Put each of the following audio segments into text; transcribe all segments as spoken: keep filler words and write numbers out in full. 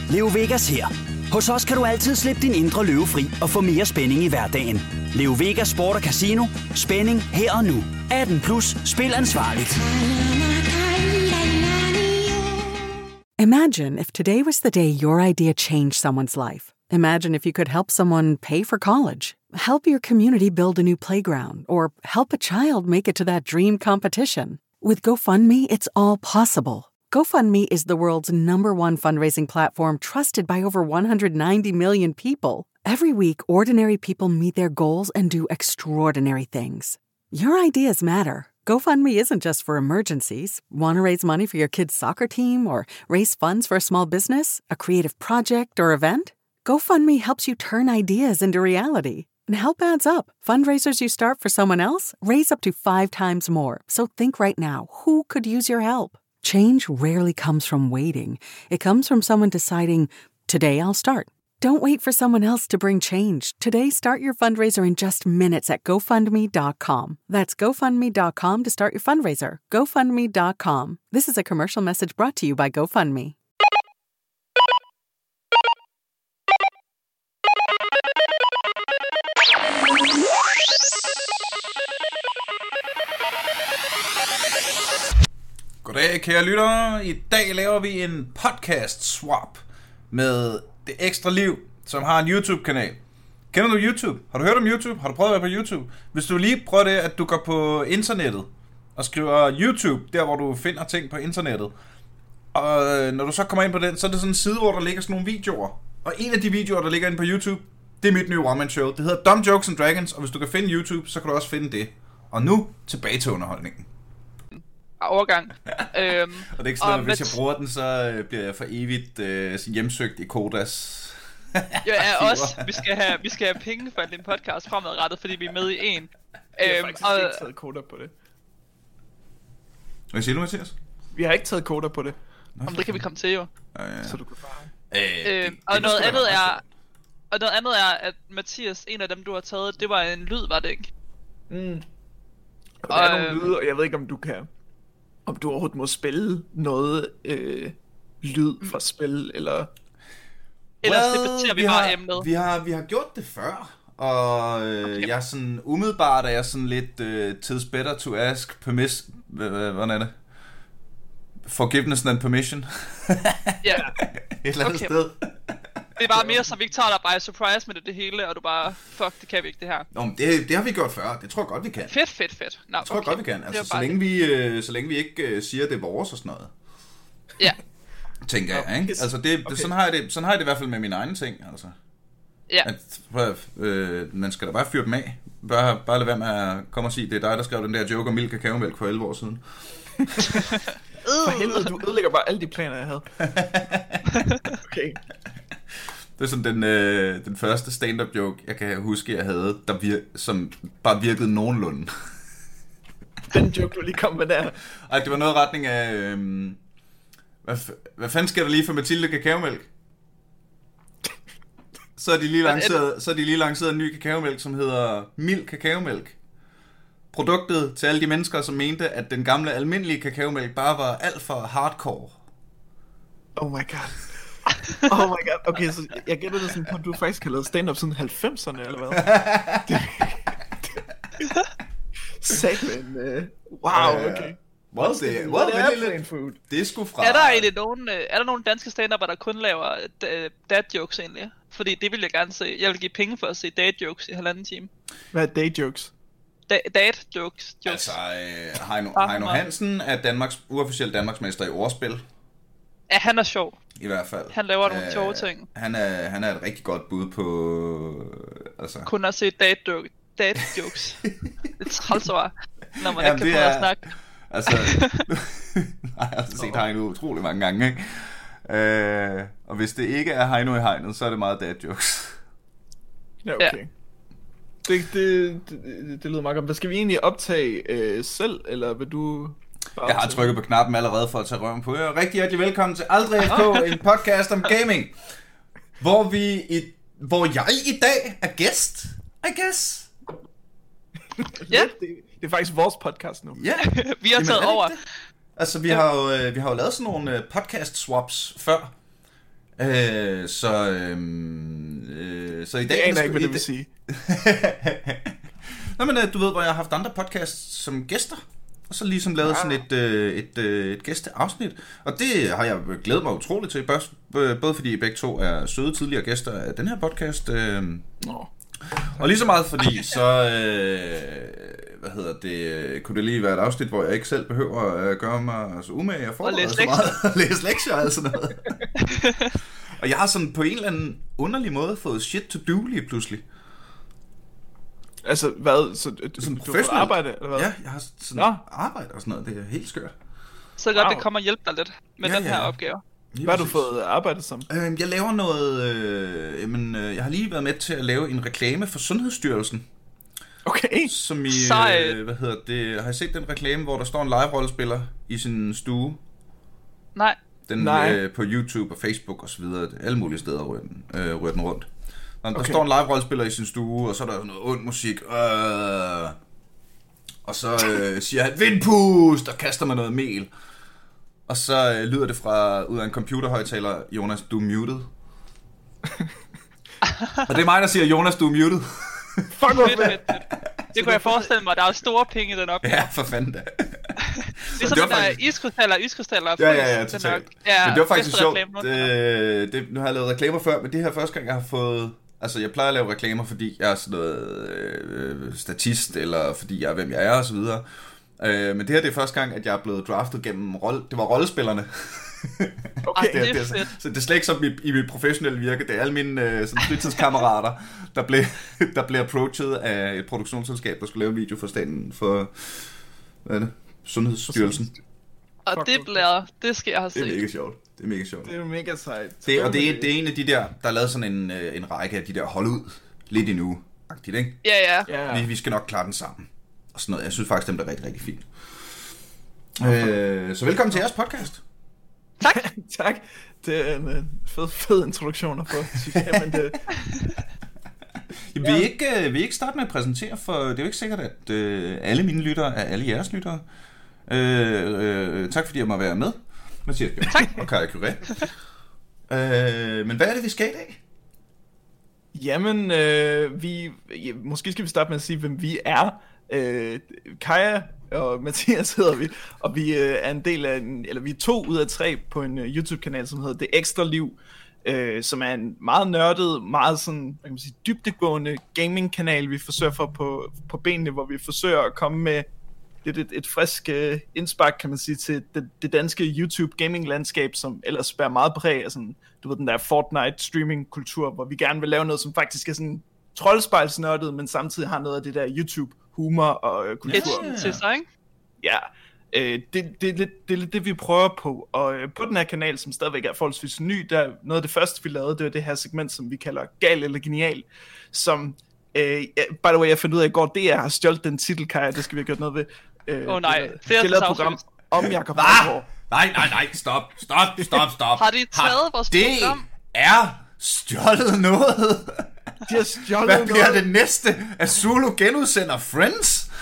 Leo Vegas her. Hos os kan du altid slippe din indre løve fri og få mere spænding i hverdagen. Leo Vegas Sport og Casino. Spænding her og nu. atten plus. Spil ansvarligt. Imagine if today was the day your idea changed someone's life. Imagine if you could help someone pay for college, help your community build a new playground, or help a child make it to that dream competition. With GoFundMe, it's all possible. GoFundMe is the world's number one fundraising platform trusted by over one hundred ninety million people. Every week, ordinary people meet their goals and do extraordinary things. Your ideas matter. GoFundMe isn't just for emergencies. Want to raise money for your kid's soccer team or raise funds for a small business, a creative project, or event? GoFundMe helps you turn ideas into reality. And help adds up. Fundraisers you start for someone else raise up to five times more. So think right now, who could use your help? Change rarely comes from waiting. It comes from someone deciding, today I'll start. Don't wait for someone else to bring change. Today, start your fundraiser in just minutes at GoFundMe dot com. That's GoFundMe dot com to start your fundraiser. GoFundMe dot com. This is a commercial message brought to you by GoFundMe. Goddag kære lyttere. I dag laver vi en podcast swap med Det Ekstra Liv, som har en YouTube-kanal. Kender du YouTube? Har du hørt om YouTube? Har du prøvet at være på YouTube? Hvis du lige prøver det, at du går på internettet og skriver YouTube, der hvor du finder ting på internettet. Og når du så kommer ind på den, så er det sådan en side, hvor der ligger sådan nogle videoer. Og en af de videoer, der ligger inde på YouTube, det er mit nye one-man-show. Det hedder Dumb Jokes and Dragons, og hvis du kan finde YouTube, så kan du også finde det. Og nu tilbage til underholdningen. Overgang. øhm, og det er ikke sådan, at hvis jeg bruger den, så bliver jeg for evigt øh, hjemsøgt i Kodas. Jo, ja, også. Vi skal have, vi skal have penge for din podcast fremadrettet, fordi vi er med i en. Vi har øhm, faktisk og, ikke taget koder på det. Hvad siger du, Mathias? Vi har ikke taget koder på det. Om det kan vi komme til, jo. Ja, ja. Så du kan bare... Øh, øhm, det, og det noget andet er... fedt. Og noget andet er, at Mathias, en af dem du har taget, det var en lyd, var det ikke? Mm. Og der er Og, nogle øhm, lyde, og jeg ved ikke, om du kan... Om du overhovedet må spille noget øh, lyd fra spil, eller... Ellers well, debatterer vi, vi bare har, emnet. Vi har, vi har gjort det før. Og øh, Okay. jeg er sådan... Umiddelbart er jeg sådan lidt... Øh, tis better to ask permis... Hvordan er det? Forgiveness than permission. Ja, Et eller andet Okay. sted. det er bare mere som vi ikke tager dig bare surprise med det, det hele, og du bare, fuck, det kan vi ikke det her. Nå, men det, det har vi gjort før. Det tror jeg godt, vi kan. Fedt, fedt, fedt. Nå, Jeg tror okay. godt, vi kan. Det Altså, var så bare længe, vi, øh, så længe vi ikke øh, siger, at det er vores og sådan noget. Ja, Tænker jeg, ikke? Okay. Altså, det, det, Okay. sådan, har jeg det, sådan har jeg det i hvert fald med mine egne ting, altså. ja. At, prøv, øh, man skal da bare fyre dem af. Bare, bare lade være med at komme og sige, det er dig, der skrev den der joke om mild kakaomælk for elleve år siden. For helvede, du ødelægger bare alle de planer, jeg havde. Okay. Det er sådan den, øh, den første stand-up joke, jeg kan huske, jeg havde, der vir- som bare virkede nogenlunde. Den joke, du lige kom med der. Ej, det var noget i retning af... Øh, hvad, f- hvad fanden sker der lige for Mathilde kakaomælk? Så er de lige lanceret, så er de lige lanceret en ny kakaomælk, som hedder mild kakaomælk. Produktet til alle de mennesker, som mente, at den gamle almindelige kakaomælk bare var alt for hardcore. Oh my god. Oh my god. Okay, så jeg gætter det sådan på, at du faktisk har lavet stand-up siden halvfemserne, eller hvad? Det, det, Satan. Uh, wow, okay. Well, det, well, What er det, plain det, food? det er sgu fra... Er der egentlig nogen, øh, er der nogen danske stand-upper, der kun laver øh, dad jokes egentlig? Fordi det vil jeg gerne se. Jeg vil give penge for at se dad jokes i halvanden time. Hvad er day jokes? Da- dad jokes, jokes. Altså, øh, Heino, Bare Heino meget. Hansen er Danmarks, uofficiel Danmarksmester i ordspil. Ja, han er sjov. I hvert fald. Han laver nogle Øh, sjove ting. Han er, han er et rigtig godt bud på... Altså... Kun at se dad, jo- dad jokes. Det er træls ord, når man Jamen, ikke kan det få er- at snakke. Altså... Nej, jeg har set Heino utrolig mange gange, ikke? Øh, og hvis det ikke er Heino i hegnet, så er det meget dad jokes. Ja, okay. Ja. Det, det, det, det lyder meget godt. Hvad skal vi egentlig optage øh, selv, eller vil du... bare Jeg har optage? trykket på knappen allerede for at tage røven på jer. Rigtig hjertelig velkommen til Aldrig F K, en podcast om gaming. Hvor vi i, hvor jeg i dag er gæst, I guess. Ja, Det, det er faktisk vores podcast nu. Ja, vi har Jamen, taget er det over. ikke det? Altså, vi, ja. har jo, øh, vi har jo lavet sådan nogle øh, podcast swaps før. Øh, så, øh, øh, så i dag... Jeg aner ikke, hvad det vil sige. Nå, men du ved, hvor jeg har haft andre podcasts som gæster, og så ligesom lavet sådan et, øh, et, øh, et gæsteafsnit. Og det har jeg glædet mig utroligt til, både fordi I begge to er søde tidligere gæster af den her podcast. Øh, Nå. Og lige så meget fordi, så øh, hvad hedder det, kunne det lige være et afsnit, hvor jeg ikke selv behøver at gøre mig altså, umage og forberede så meget. Og læse lektier og sådan noget. Og jeg har sådan på en eller anden underlig måde fået shit to do lige pludselig. Altså, hvad? Så, du, sådan du får arbejde, eller hvad? Ja, jeg har sådan Nå. arbejde og sådan noget. Det er helt skørt. Så godt, wow. Det kommer og hjælpe dig lidt med ja, den her ja. opgave. Lige Hvad har du fået arbejdet som? Øh, jeg laver noget... Øh, jamen, øh, jeg har lige været med til at lave en reklame for Sundhedsstyrelsen. Okay. Som i... Øh, hvad hedder det? Har I set den reklame, hvor der står en live-rollespiller i sin stue? Nej. Den Nej. Øh, på YouTube og Facebook og så videre. Alle mulige steder ryger den, øh, ryger den rundt. Der, okay. der står en live-rollespiller i sin stue, og så er der noget ond musik. Øh, og så øh, siger han, vindpust, og kaster man noget mel. Og så øh, lyder det fra ud af en computerhøjtaler, Jonas, du er muted. Og det er mig, der siger, Jonas, du er muted. Fuck off, fedt, fedt, fedt. Det kunne jeg forestille mig, der er store penge i den opgave. Ja, for fanden da. Ligesom den der faktisk... iskrystaller, iskrystaller. Ja, ja, ja, totalt. Ja, men det var faktisk sjovt. Det, det, nu har jeg lavet reklamer før, men det her første gang, jeg har fået... Altså, jeg plejer at lave reklamer, fordi jeg er sådan noget øh, statist, eller fordi jeg er, hvem jeg er, og så videre. Øh, men det her det er første gang, at jeg er blevet draftet gennem rolle... Det var rollespillerne. Okay, det, det er det, fedt. Så det er slet ikke som i, i mit professionelle virke. Det er alle mine øh, sådan fritidskammerater, der blev, der blev approached af et produktionsselskab, der skulle lave en video for staten for... Hvad er det? Sundhedsstyrelsen. Og det bliver... Det skal jeg have set. Det er mega sjovt. Det er mega sjovt. Det er mega sejt. Det, og det er, det er en af de der, der har lavet sådan en, en række af de der hold ud lidt endnu-agtigt, ikke? Ja, ja. Yeah. Vi, vi skal nok klare den sammen. Og sådan noget. Jeg synes faktisk, dem er rigtig, rigtig fint. Øh, så velkommen til jeres podcast. Tak. Tak. Det er en, en fed, fed introduktion at få. Jamen, det... Ja. Vi, ikke, vi ikke starte med at præsentere, for det er jo ikke sikkert, at øh, alle mine lyttere er alle jeres lyttere. Øh, øh, tak fordi jeg må være med. Mathias Bjørn. Tak. Og Kaja Curé. øh, men hvad er det, vi skal i dag? Jamen, øh, vi, ja, måske skal vi starte med at sige, hvem vi er. Øh, Kaja og Mathias hedder vi, og vi øh, er en del af en, eller vi er to ud af tre på en uh, YouTube-kanal, som hedder Det Ekstra Liv, øh, som er en meget nørdet, meget sådan, hvad kan man sige, dybdegående gaming-kanal, vi forsøger for på, på benene, hvor vi forsøger at komme med lidt et, et frisk uh, indspark, kan man sige, til det, det danske YouTube-gaming-landskab, som ellers bærer meget præg af sådan, du ved, den der Fortnite-streaming-kultur, hvor vi gerne vil lave noget, som faktisk er sådan troldspejlsnørdet, men samtidig har noget af det der YouTube-humor og uh, kultur. Ja, til sig, ikke? Ja, øh, det, det, er lidt, det er lidt det, vi prøver på. Og øh, på den her kanal, som stadigvæk er forholdsvis ny, der noget af det første, vi lavede, det var det her segment, som vi kalder Gal eller Genial, som, øh, by the way, jeg fandt ud af i går, D R har stjålet den titel, Kaja, det skal vi have gjort noget ved. Åh øh, oh, nej, det er et program om Jakob Havgård. Nej, nej, nej, stop, stop, stop, stop. Har de taget har vores program? Det er stjålet noget. De har stjålet Hvad bliver noget. det næste? At Zulu genudsender Friends?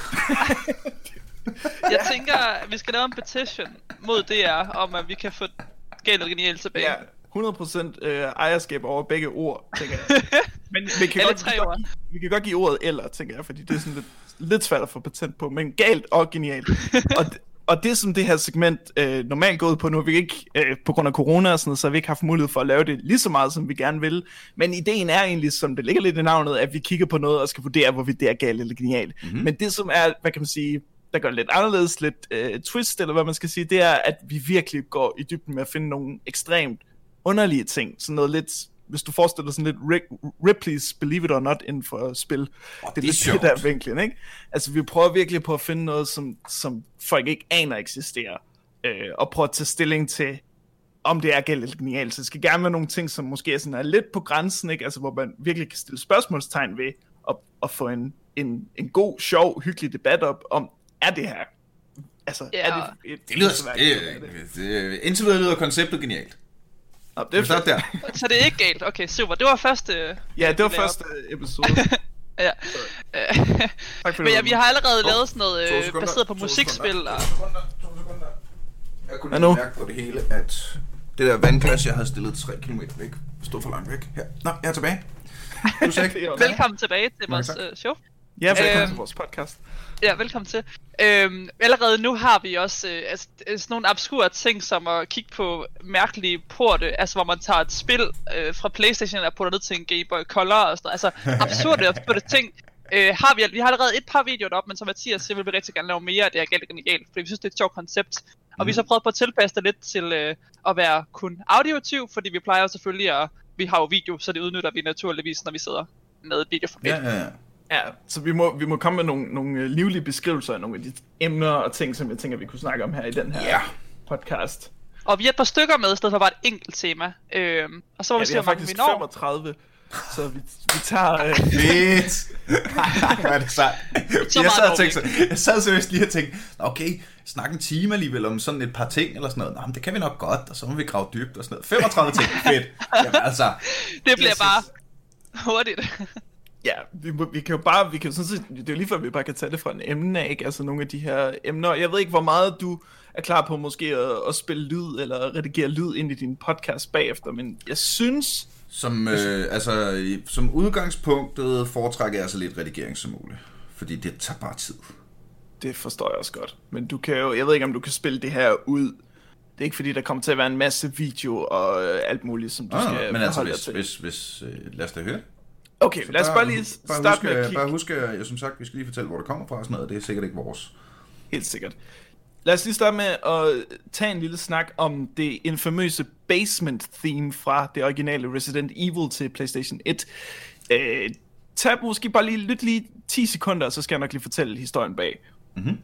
Jeg tænker, at vi skal lave en petition mod D R, om at vi kan få Gal eller Genial tilbage. Ja, hundrede procent øh, ejerskab over begge ord, tænker jeg. Men vi kan, Alle godt, tre vi, kan ord. godt, vi kan godt give ordet eller, tænker jeg, fordi det er sådan lidt, lidt svært at få patent på, men galt og genialt. og, og det som det her segment øh, normalt går ud på, nu har vi ikke, øh, på grund af corona og sådan noget, så har vi ikke haft mulighed for at lave det lige så meget, som vi gerne vil. Men ideen er egentlig, som det ligger lidt i navnet, at vi kigger på noget og skal vurdere, hvorvidt det er galt eller genialt. Mm-hmm. Men det som er, hvad kan man sige, der gør det lidt anderledes, lidt øh, twist, eller hvad man skal sige, det er, at vi virkelig går i dybden med at finde nogle ekstremt underlige ting. Sådan noget lidt, hvis du forestiller dig sådan lidt Rick, Ripley's Believe It or Not inden for spil. Oh, det er det lidt er det der vinklen, ikke? Altså vi prøver virkelig på at finde noget, som, som folk ikke aner eksisterer, øh, og prøve at tage stilling til, om det er galt eller genialt. Så det skal gerne være nogle ting, som måske er, sådan, er lidt på grænsen, ikke? Altså hvor man virkelig kan stille spørgsmålstegn ved, at, at få en, en, en god, sjov, hyggelig debat op, om er det her, altså Ja. er det et, Det lyder... et, Det, det, indtil videre lyder konceptet genialt. Nå, Det er det er der. Så det er ikke galt. Okay, super. Det var første... ja, det var vi lavede. første episode. Ja. Tak for Men ja, det. vi har allerede To- lavet sådan noget to øh, sekunder, baseret på to musikspil. sekunder, Og... to sekunder, to sekunder. Jeg kunne Hvad lige nu? mærke på det hele, at Det der vandglas, jeg havde stillet tre kilometer væk, stod for langt væk. Her. Nå, jeg er tilbage. Du sagde ikke. Velkommen tilbage til vores uh, show. Ja, velkommen øhm, til vores podcast. Ja, velkommen til. Øhm, allerede nu har vi også øh, altså, sådan nogle obskure ting, som at kigge på mærkelige porte, altså hvor man tager et spil øh, fra PlayStation og putter ned til en Game Boy Color og sådan noget. Altså absurde, absurde ting. Øh, har vi, vi har allerede et par videoer deroppe, men som Mathias siger, vil vi rigtig gerne lave mere af det her galt og galt, fordi vi synes, det er et sjovt koncept. Og mm. vi har så prøvet på at tilpasse det lidt til øh, at være kun audiotiv, fordi vi plejer jo selvfølgelig at, vi har jo video, så det udnytter vi naturligvis, når vi sidder med videoformat. Ja, ja, ja. Ja, så vi må, vi må komme med nogle, nogle livlige beskrivelser af nogle af de emner og ting, som jeg tænker, vi kunne snakke om her i den her yeah. podcast. Og vi er et par stykker med, i stedet for bare et enkelt tema. Øhm, og så må ja, vi se, vi har hvor mange faktisk vi når. femogtredive, så vi, vi tager... Øh... Fedt! Hvad er det sejt? Jeg sad, og tænkte, jeg sad seriøst lige og tænkte, okay, snak en time alligevel om sådan et par ting eller sådan noget. Nå, men det kan vi nok godt, og så må vi grave dybt og sådan noget. femogtredive ting, fedt! Jamen altså... Det bliver bare hurtigt. Ja, vi, må, vi kan jo bare, vi kan jo sådan set, det er jo lige før, vi bare kan tage det fra en emne, ikke? Altså nogle af de her emner. Jeg ved ikke, hvor meget du er klar på måske at, at spille lyd, eller redigere lyd ind i din podcast bagefter, men jeg synes... Som, øh, altså, i, som udgangspunktet foretrækker jeg så lidt redigering som muligt, fordi det tager bare tid. Det forstår jeg også godt, men du kan jo, jeg ved ikke, om du kan spille det her ud. Det er ikke fordi, der kommer til at være en masse video og øh, alt muligt, som du ah, skal men altså, hvis, til. hvis, hvis øh, lad os da høre. Okay, så lad os bare, bare lige bare starte huske, med at kigge. Bare husk, jeg, som sagt, vi skal lige fortælle, hvor det kommer fra og sådan noget, det er sikkert ikke vores. Helt sikkert. Lad os lige starte med at tage en lille snak om det infamøse basement theme fra det originale Resident Evil til PlayStation et. Øh, tag måske bare lige, lyt lige ti sekunder, så skal jeg nok lige fortælle historien bag. Mhm.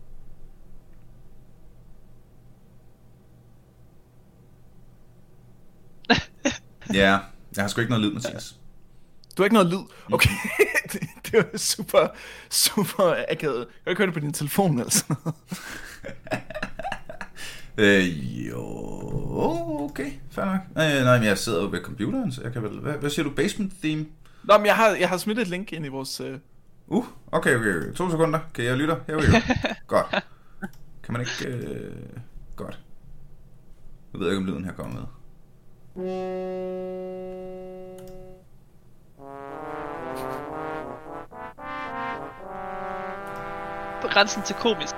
Ja, jeg har sgu ikke noget lyd, Mathias. Du har ikke noget lyd? Okay, det, det var super, super akavet. Kan du ikke høre det på din telefon eller sådan noget? øh, jo, okay, fair nok. Nej, nej, men jeg sidder jo ved computeren, så jeg kan vel... Hvad, hvad siger du, basement theme? Nå, men jeg har, jeg har smidt et link ind i vores... Uh... Uh, okay, okay, okay. To sekunder. Kan jeg lytte? Her vi jo. Godt. Kan man ikke... Øh... Godt. Jeg ved ikke, om lyden her kommer med. På grænsen til komisk.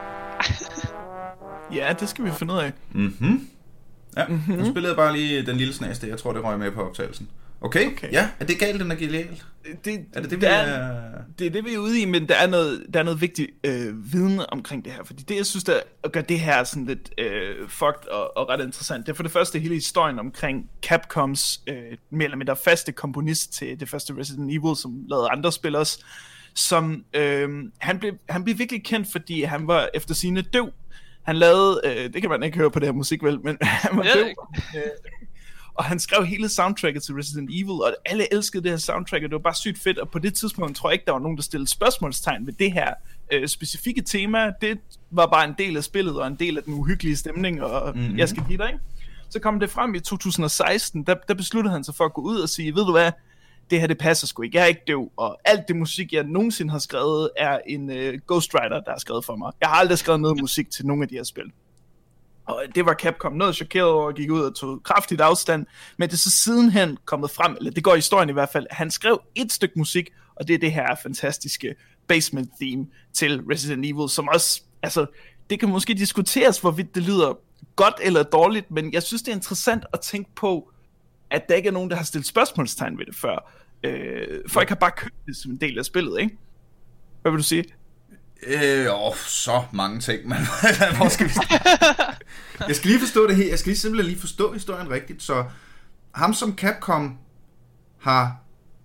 Ja, det skal vi finde ud af. Mhm. Ja, mm-hmm. Nu spillede jeg bare lige den lille snas der. Jeg tror, det røg med på optagelsen. Okay, okay. Ja, er det galt, den er genialt? Det, er det det, vi er, er... det er det, vi er ude i, men der er noget, der er noget vigtigt øh, viden omkring det her. Fordi det, jeg synes, der gør det her sådan lidt øh, fucked og, og ret interessant, det er for det første hele historien omkring Capcoms øh, mere eller mindre faste komponist til det første Resident Evil, som lavede andre spil også, som øh, han, blev, han blev virkelig kendt, fordi han var efter sine døv. Han lavede, øh, det kan man ikke høre på det her musik, vel, men han var døv. Øh, og han skrev hele soundtracket til Resident Evil, og alle elskede det her soundtrack, og det var bare sygt fedt, og på det tidspunkt tror jeg ikke, der var nogen, der stillede spørgsmålstegn ved det her øh, specifikke tema. Det var bare en del af spillet, og en del af den uhyggelige stemning, og mm-hmm. jeg skal give dig, ikke? Så kom det frem i to tusind og seksten, der, der besluttede han sig for at gå ud og sige, ved du hvad, det her det passer sgu ikke, jeg er ikke døv, og alt det musik, jeg nogensinde har skrevet, er en øh, ghostwriter, der har skrevet for mig. Jeg har aldrig skrevet noget musik til nogen af de her spil. Og det var Capcom noget chokeret over, og gik ud og tog kraftigt afstand, men det er så sidenhen kommet frem, eller det går i historien i hvert fald, han skrev et stykke musik, og det er det her fantastiske basement theme til Resident Evil, som også, altså, det kan måske diskuteres, hvorvidt det lyder godt eller dårligt, men jeg synes, det er interessant at tænke på, at der ikke er nogen, der har stillet spørgsmålstegn ved det før. Øh, folk har bare købt det som en del af spillet, ikke? Hvad vil du sige? Øh, åh, så mange ting, men hvor skal vi Jeg skal lige forstå det her, jeg skal lige simpelthen lige forstå historien rigtigt, så ham som Capcom har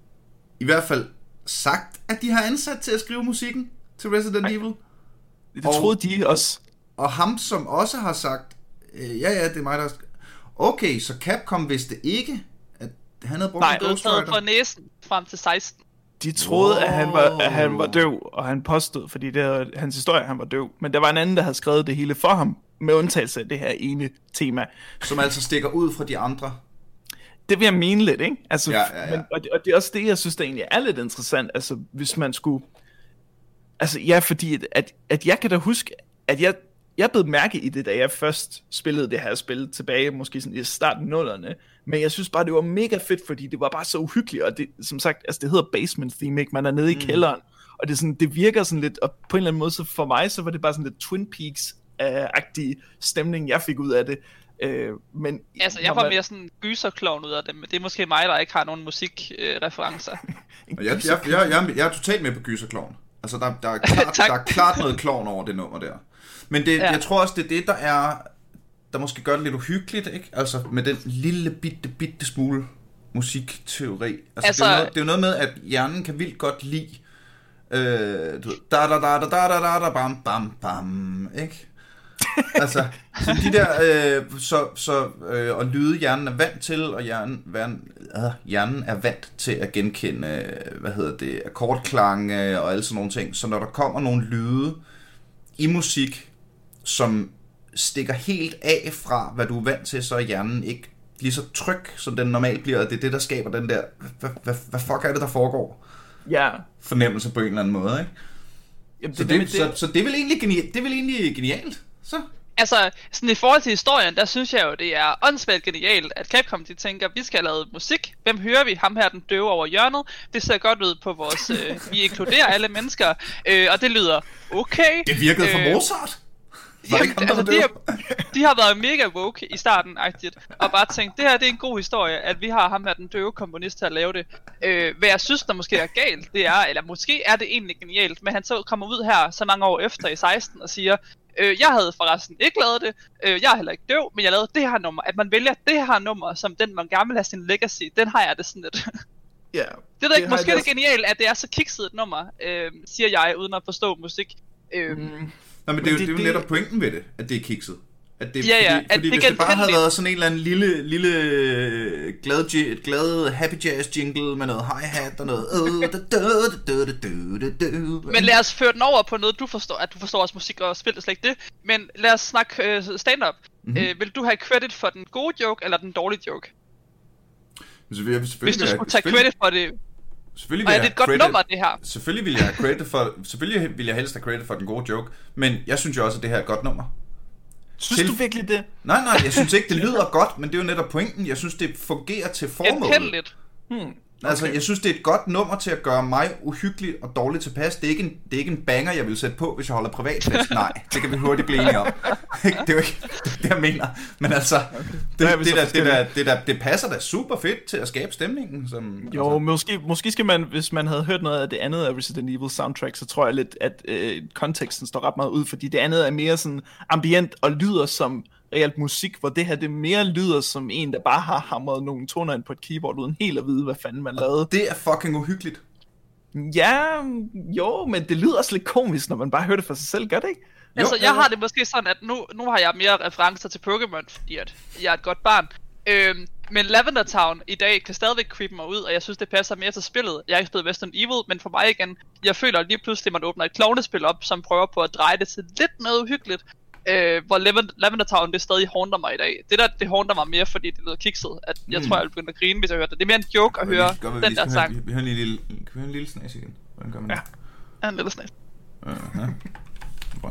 i hvert fald sagt, at de har ansat til at skrive musikken til Resident Nej. Evil. Det og, troede de også. Og ham som også har sagt, øh, ja ja, det er mig, der... Okay, så Capcom vidste ikke, at han havde brugt Nej, en ghostwriter. Nej, det var næsen frem til seksten. De troede, wow. at, han var, at han var Wow. døv, og han påstod, fordi det var hans historie, han var døv. Men der var en anden, der havde skrevet det hele for ham, med undtagelse af det her ene tema. Som altså stikker ud fra de andre. Det vil jeg mene lidt, ikke? Altså, Ja, ja, ja. Men, og, det, og det er også det, jeg synes, der egentlig er lidt interessant. Altså, hvis man skulle... Altså, ja, fordi at, at, at jeg kan da huske, at jeg jeg blev mærke i det, da jeg først spillede det her spil tilbage, måske sådan i starten af nullerne, men jeg synes bare, det var mega fedt, fordi det var bare så uhyggeligt, og det, som sagt, altså det hedder basement theme, ikke? Man er nede i mm. kælderen, og det, er sådan, det virker sådan lidt, og på en eller anden måde, så for mig, så var det bare sådan lidt Twin Peaks-agtig stemning, jeg fik ud af det. Øh, men altså, jeg får man... mere sådan gyserklovn ud af det, men det er måske mig, der ikke har nogen musikreferencer. Øh, jeg, jeg, jeg, jeg, jeg er totalt med på gyserklovn. Altså, der, der, er klart, der er klart noget klovn over det nummer der. Men det, ja. jeg tror også, det er det, der er, der måske gør det lidt uhyggeligt, ikke? Altså, med den lille bitte, bitte smule musikteori. Altså, altså... Det, er noget, det er jo noget med, at hjernen kan vildt godt lide øh, du ved, da da da da da da da bam bam bam, ikke? Altså, så de der, øh, så, så, øh, og lyde hjernen er vant til, og hjernen, hjernen, øh, hjernen er vant til at genkende, øh, hvad hedder det, akkordklang øh, og alle sådan nogle ting. Så når der kommer nogle lyde i musik, som stikker helt af fra, hvad du er vant til, så er hjernen ikke lige så tryg, som den normalt bliver, og det er det, der skaber den der, hvad, hvad, hvad fuck er det, der foregår? Ja. Fornemmelse på en eller anden måde, ikke? Jamen, det, så, det, det, så, så det er vel egentlig genialt, det er vel egentlig genialt, så? Altså, sådan i forhold til historien, der synes jeg jo, det er åndssvagt genialt, at Capcom, de tænker, vi skal have lavet musik. Hvem hører vi? Ham her, den døve over hjørnet. Det ser godt ud på vores... Øh, vi inkluderer alle mennesker, øh, og det lyder okay. Det virkede for Mozart. Jamen, altså, de, har, de har været mega woke i starten-agtigt, og bare tænkt, det her det er en god historie, at vi har ham her, den døve komponist til at lave det. Øh, hvad jeg synes, der måske er galt, det er, eller måske er det egentlig genialt, men han så kommer ud her så mange år efter i seksten og siger, øh, jeg havde forresten ikke lavet det, øh, jeg er heller ikke døv, men jeg lavede det her nummer. At man vælger det her nummer, som den man gerne vil have sin legacy, den har jeg det sådan lidt. Ja. Yeah, det er ikke, måske det er genialt, at det er så kikset et nummer, øh, siger jeg, uden at forstå musik. Øh, mm. Nej, men det er jo, det, det er jo netop pointen ved det, at det er kikset. At det, ja, ja, fordi, at fordi det hvis det bare havde været sådan en eller anden lille, lille glad, glad happy jazz jingle med noget hi-hat og noget... Men lad os føre den over på noget, du forstår, at du forstår også musik og spil, det slet ikke det. Men lad os snakke uh, stand-up. Mm-hmm. Uh, vil du have credit for den gode joke eller den dårlige joke? Hvis du skulle tage credit for det... Selvfølgelig og er det et godt credit, nummer, det her? Selvfølgelig vil jeg have credit for, selvfølgelig vil jeg helst have credit for den gode joke, men jeg synes jo også, at det her er et godt nummer. Synes til... du virkelig det? Nej, nej, jeg synes ikke, det lyder godt, men det er jo netop pointen. Jeg synes, det fungerer til formålet. Genkendeligt. Hmm. Okay. Altså, jeg synes, det er et godt nummer til at gøre mig uhyggelig og dårligt tilpas. Det er ikke en, det er ikke en banger, jeg vil sætte på, hvis jeg holder privatfest. Nej, det kan vi hurtigt blive enige om. Det er jo ikke det, jeg mener. Men altså, okay. det, det, det, der, det, der, det, der, det passer da super fedt til at skabe stemningen. Som, jo, altså. måske, måske skal man, hvis man havde hørt noget af det andet af Resident Evil soundtrack, så tror jeg lidt, at øh, konteksten står ret meget ud, fordi det andet er mere sådan ambient og lyder som reelt musik, hvor det her det mere lyder som en, der bare har hamret nogle toner ind på et keyboard, uden helt at vide, hvad fanden man lavede. Det er fucking uhyggeligt. Ja, jo, men det lyder også lidt komisk, når man bare hører det for sig selv, gør det ikke? Jo, altså, jeg har det måske sådan, at nu, nu har jeg mere referencer til Pokémon, fordi at jeg er et godt barn. Øhm, men Lavender Town i dag kan stadigvæk creepe mig ud, og jeg synes, det passer mere til spillet. Jeg har ikke spillet Resident Evil, men for mig igen, jeg føler lige pludselig, at man åbner et klovnespil op, som prøver på at dreje det til lidt noget uhyggeligt. Øh, hvor Lavender Town det stadig haunter mig i dag. Det der, det haunter mig mere, fordi det lyder kikset. At jeg mm. tror, jeg vil begynde at grine, hvis jeg hører det. Det er mere en joke at høre godt, den der sang. Høre, vi hører en lille, kan vi høre en lille snas igen? Hvordan gør man det? Ja, en lille snas. Uh-huh. Ja.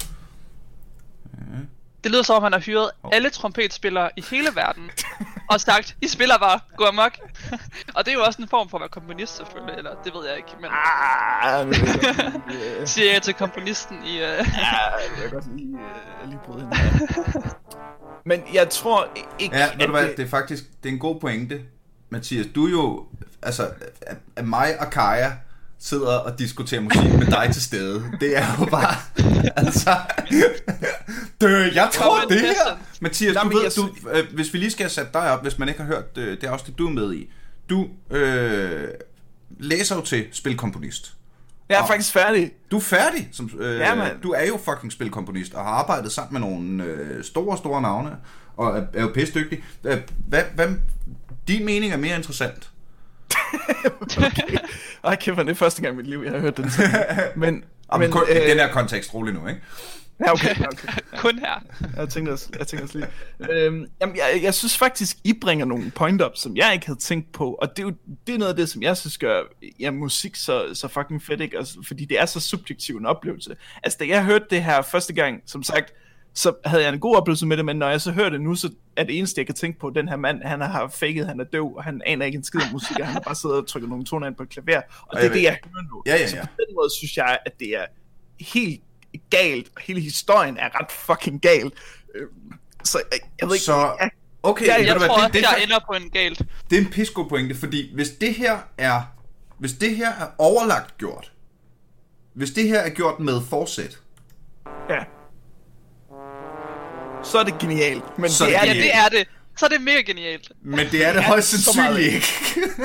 Det lyder som om, han har hyret oh. alle trompetspillere i hele verden og sagt, I spiller bare, gå amok. Og det er jo også en form for at være komponist selvfølgelig, eller det ved jeg ikke, men... Ah, men yeah. siger jeg til komponisten i... Uh... ja, jeg kan godt lige, uh, lige bryde hende. Men jeg tror ikke... Ja, ved du hvad, det... det er faktisk det er en god pointe, Mathias. Du er jo... Altså, at mig og Kaja sidder og diskuterer musik med dig til stede. Det er jo bare... altså... Dø, jeg tror det her... Mathias, du ved, du, øh, hvis vi lige skal sætte dig op, hvis man ikke har hørt øh, det afsnit, du er med i. Du øh, læser jo til spilkomponist. Jeg er og faktisk færdig. Du er færdig. Som, øh, ja, du er jo fucking spilkomponist, og har arbejdet sammen med nogle øh, store, store navne, og er, er jo pisse dygtig. Hvad, hvad, hvad, din mening er mere interessant? Okay. Ej, kæft, det er første gang i mit liv, jeg har hørt den. Men, men kun, øh, den her kontekst, rolig nu, ikke? Ja, okay. okay. Kun her. Jeg tænkte også, jeg tænkte også lige. Øhm, jamen, jeg, jeg synes faktisk, I bringer nogle point up, som jeg ikke havde tænkt på, og det er jo det er noget af det, som jeg synes gør ja, musik så, så fucking fedt, ikke? Altså, fordi det er så subjektiv en oplevelse. Altså, da jeg hørte det her første gang, som sagt, så havde jeg en god oplevelse med det, men når jeg så hører det nu, så er det eneste, jeg kan tænke på, den her mand, han har faked, han er døv, og han aner ikke en skid af musik, og han har bare siddet og trykket nogle toner ind på et klaver, og det er det, jeg hører nu. Ja, ja, ja. Så på den måde synes jeg, at det er helt galt, og hele historien er ret fucking gal. Så jeg, jeg ved ikke... Så, jeg, okay, jeg, jeg, jeg tror tror, det, at det, jeg det, ender på en galt. det er en pissegod pointe, fordi hvis det her er, hvis det her er overlagt gjort, hvis det her er gjort med forsæt, ja. Så er det genialt. Men Så det er er det Ja, det. det er det. Så er det mega genialt. men det er det er højst så meget sandsynligt ikke.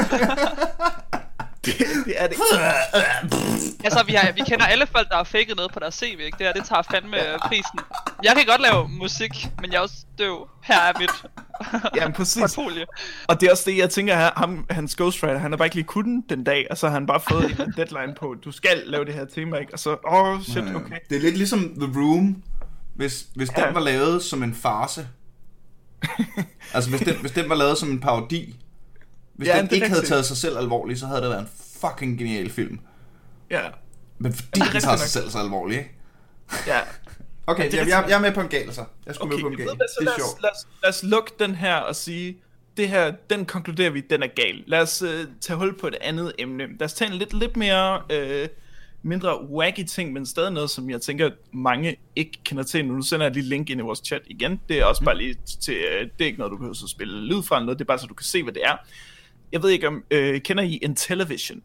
det, det er det. Altså, vi, har, vi kender alle folk, der har faked noget på deres C V, ikke? Det her, det tager fandme prisen. Jeg kan godt lave musik, men jeg er også døv. Her er mit Jamen præcis. portfolio. Og det er også det, jeg tænker her, ham, hans ghostwriter, han har bare ikke lige kunnet den dag, og så har han bare fået en deadline på, du skal lave det her tema, ikke? Og så, åh, oh, shit, okay. Det er lidt ligesom The Room, hvis, hvis Ja. den var lavet som en farce. Altså hvis den, hvis den var lavet som en parodi. Hvis Ja, den det er ikke havde rigtigt. taget sig selv alvorligt, så havde det været en fucking genial film. Ja, Men fordi det er den rigtigt tager nok. sig selv så alvorligt, ikke? ja. Okay, det er jeg, rigtigt jeg, nok. jeg er med på en gal, så. Jeg skulle Okay, med på en ved gal. du hvad, så Det lad er os, sjovt. lad, os, lad os lukke den her og sige, det her, den konkluderer vi, den er gal. Lad os uh, tage hul på et andet emne. Lad os tage en lidt, lidt mere, uh, mindre wacky ting, men stadig noget, som jeg tænker, mange ikke kender til. Nu sender jeg lige link ind i vores chat igen. Det er også bare lige til, uh, det er ikke noget, du behøver at spille lyd fra, eller noget, det er bare så du kan se, hvad det er. Jeg ved ikke om, uh, kender I Intellivision?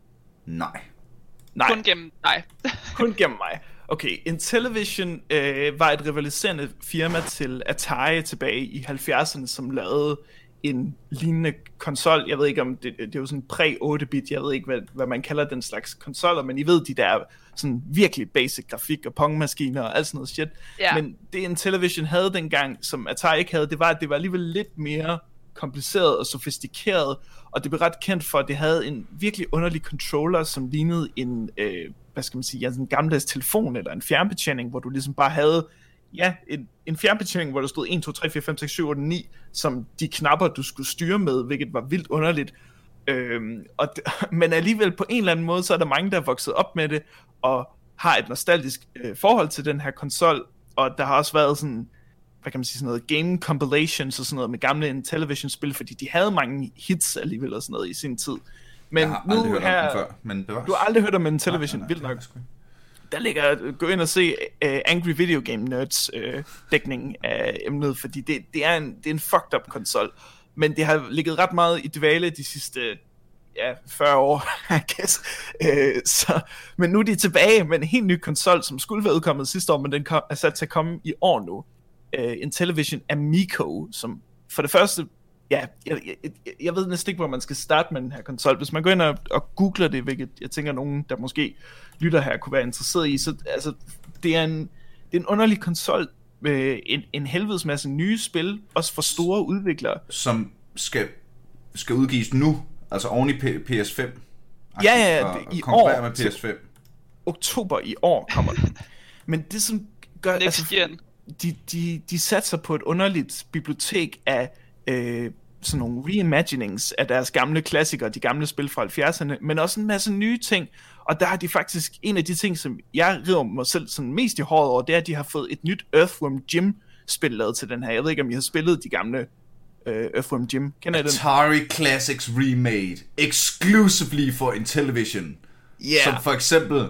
Nej. Nej. Kun gennem dig. Kun gennem mig. Okay, Intellivision øh, var et rivaliserende firma til Atari tilbage i halvfjerdserne, som lavede en lignende konsol. Jeg ved ikke om det, det er jo sådan præ otte bit, jeg ved ikke hvad, hvad man kalder den slags konsoller, men I ved de der sådan virkelig basic grafik og pongmaskiner og alt sådan noget shit. Ja. Men det Intellivision havde dengang, som Atari ikke havde, det var, at det var alligevel lidt mere kompliceret og sofistikeret, og det blev ret kendt for, at det havde en virkelig underlig controller, som lignede en, øh, hvad skal man sige, ja, en gammeldags telefon eller en fjernbetjening, hvor du ligesom bare havde, ja, en, en fjernbetjening, hvor der stod et, to, tre, fire, fem, seks, syv, otte, ni, som de knapper, du skulle styre med, hvilket var vildt underligt. Øhm, og d- men alligevel på en eller anden måde, så er der mange, der er vokset op med det, og har et nostalgisk øh, forhold til den her konsol, og der har også været sådan, hvad kan man sige, sådan noget game compilations og sådan noget med gamle Intellivision-spil, fordi de havde mange hits alligevel og sådan noget i sin tid. Men Jeg har aldrig nu hørt her, om den før, men bevares. du har aldrig hørt om Intellivision, Nej, nej, vildt nej, nok. det er sgu ikke. Der ligger, gå ind og se uh, Angry Video Game Nerds uh, dækning af emnet, fordi det, det, er en, det er en fucked up konsol, men det har ligget ret meget i dvale de sidste ja, fyrre år, I guess. Uh, så, men nu er de tilbage med en helt ny konsol, som skulle være udkommet sidste år, men den kom, er sat til at komme i år nu. Uh, Intellivision Amico, som for det første, ja, jeg, jeg, jeg ved næsten ikke, hvor man skal starte med den her konsol. Hvis man går ind og, og googler det, hvilket jeg tænker, nogen, der måske lytter her, kunne være interesseret i, så altså, det er en, det er en underlig konsol med en, en helvedes masse nye spil, også for store udviklere. Som skal, skal udgives nu, altså oven i P- PS fem. Ja, ja, og, det- og i konkurrere år med til- P S fem. Oktober i år kommer den. Men det som gør, Next altså, gen. de, de, de satser på et underligt bibliotek af øh, sådan nogle reimaginings af deres gamle klassikere, de gamle spil fra halvfjerdserne, men også en masse nye ting. Og der har de faktisk, en af de ting, som jeg river mig selv sådan mest i håret over, det er, at de har fået et nyt Earthworm Jim-spil lavet til den her. Jeg ved ikke, om I har spillet de gamle øh, Earthworm Jim. Kender I den? Atari Classics Remade, exclusively for Intellivision. Ja. Som for eksempel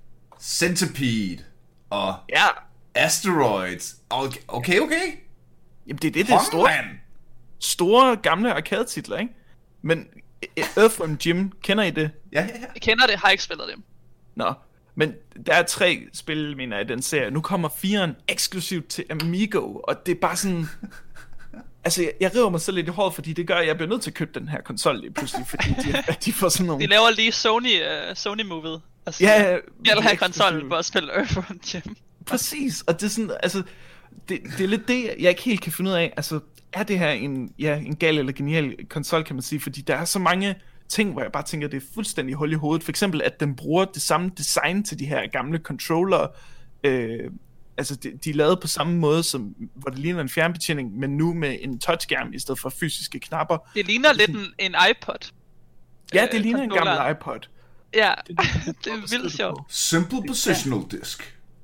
Centipede og Ja. Asteroids. Okay, okay. okay. Jamen det er det, det er store, Håndmand. store gamle arcade-titler, ikke? Men øh, Earthworm Jim, kender I det? Ja, ja, ja. Jeg kender det, har ikke spillet det. Nå, men der er tre spil, mener jeg, i den serie. Nu kommer firen eksklusivt til Amigo, og det er bare sådan... Altså, jeg, jeg river mig selv lidt i håret, fordi det gør, at jeg bliver nødt til at købe den her konsol lige pludselig, fordi de, de får sådan nogle... De laver lige Sony, uh, Sony-movet. Altså, Ja, jeg vil have eksklusive- konsollen for at spille Earthworm Jim. Præcis, og det er sådan, altså... Det, det er lidt det, jeg ikke helt kan finde ud af. Altså, er det her en, ja, en gal eller genial konsol, kan man sige, fordi der er så mange ting, hvor jeg bare tænker, det er fuldstændig hul i hovedet. For eksempel, at den bruger det samme design til de her gamle controller. Øh, altså, de, de er lavet på samme måde, som, hvor det ligner en fjernbetjening, men nu med en touchskærm i stedet for fysiske knapper. Det ligner lidt en, en iPod. Ja, Øh, det ligner en controller. gammel iPod. Ja, Det, det er vildt sjovt. Simple Positional Disk.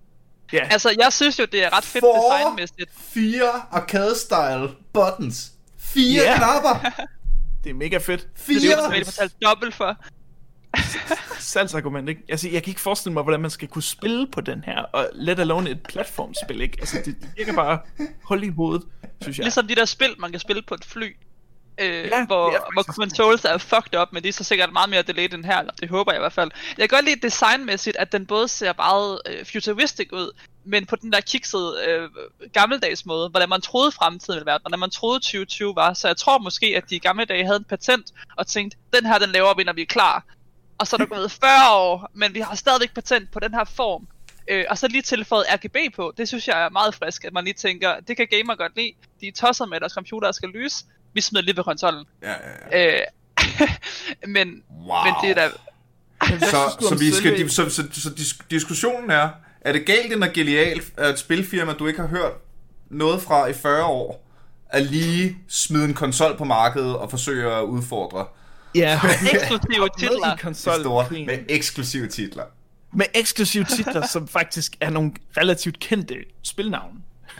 Ja. Altså, jeg synes jo, det er ret fedt For designmæssigt. fire arcade-style buttons. Fire Ja. knapper. Det er mega fedt. Fire. Det er jo som jeg fortalte dobbelt for. Salgsargument, ikke? Altså, jeg kan ikke forestille mig, hvordan man skal kunne spille på den her, og let alone et platformspil, ikke? Altså, det, det virker bare hul i hovedet, synes jeg. Ligesom de der spil, man kan spille på et fly. Øh, Ja, hvor, det er hvor faktisk- controls er fucked up, men de er så sikkert meget mere delayed end her, eller det håber jeg i hvert fald. Jeg kan godt lide designmæssigt, at den både ser meget øh, futuristic ud, men på den der kiksede øh, gammeldags måde, hvordan man troede fremtiden ville være, hvordan man troede tyve tyve var. Så jeg tror måske, at de i gamle dage havde en patent og tænkte, den her den laver vi, når vi er klar. Og så er der gået fyrre år, men vi har stadigvæk patent på den her form. Øh, og så lige tilføjet R G B på. Det synes jeg er meget frisk, at man lige tænker, det kan gamer godt lide. De er tosset med, at deres computer skal lyse. Vi smider lige ved konsollen. Ja, ja, ja. Øh, men, Wow. men det er da... Så, du så, om vi skal, selve- di- så, så, så dis- diskussionen er, er det galt, når Genial er et spilfirma, du ikke har hørt noget fra i fyrre år, at lige smide en konsol på markedet og forsøge at udfordre Ja, Eksklusive med titler. i de konsol store med eksklusive titler? med eksklusive titler, som faktisk er nogle relativt kendte spilnavne.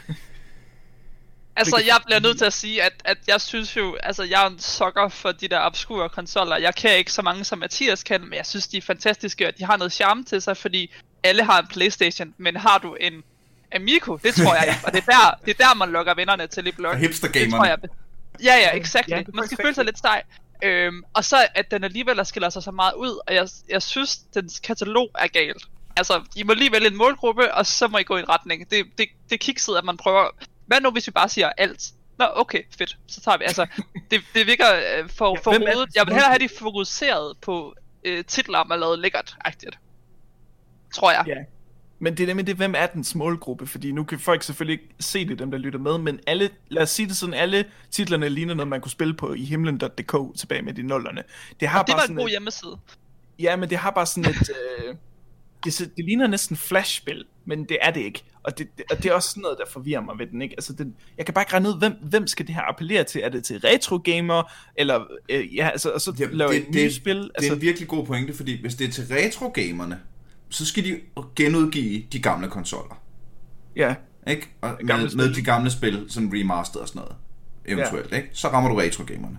Altså, jeg bliver nødt til at sige, at, at jeg synes jo, altså, jeg er en sukker for de der obskure konsoller. Jeg kan ikke så mange, som Mathias kan, men jeg synes, de er fantastiske, og de har noget charme til sig, fordi alle har en PlayStation, men har du en Amico? Det tror jeg ikke, og det er der, det er der man lokker vennerne til i blog. Og Det tror hipstergamerne. jeg. Ja, ja, exactly. Ja, Ja, det er man skal faktisk føle sig lidt steg. Øhm, og så at den alligevel skiller sig så meget ud, og jeg, jeg synes, dens katalog er galt. Altså, I må lige vælge en målgruppe, og så må I gå i en retning. Det, det, det er kikset, at man prøver... Hvad nu, hvis vi bare siger alt? Nå, okay, fedt. Så tager vi, altså... Det, det virker øh, for, Ja, for hvem er hovedet. dens Jeg vil hellere have målgruppe? de fokuseret på øh, titler, man lavet lækkert-agtigt. Tror jeg. Ja. Men det er nemlig det, hvem er dens målgruppe? Fordi nu kan folk selvfølgelig ikke se det, dem der lytter med, men alle, lad os sige det sådan, alle titlerne ligner noget, man kunne spille på i himlen punktum d k tilbage med de nullerne. Det har Det bare var en sådan god et, hjemmeside. ja, men det har bare sådan et... Øh, det, det ligner næsten flashspil, men det er det ikke. Og det, det, og det er også sådan noget, der forvirrer mig ved den, ikke? Altså, den, jeg kan bare ikke regne ud, hvem, hvem skal det her appellere til? Er det til retro-gamer? Eller, øh, ja, altså, og så Ja, lave det, et nyt det, spil? det Altså, er en virkelig god pointe, fordi hvis det er til retro-gamerne, så skal de genudgive de gamle konsoller. ja, Ikke? Og gamle med, spil. med de gamle spil, som remastered og sådan noget. Eventuelt, ja. Ikke? Så rammer du retro-gamerne.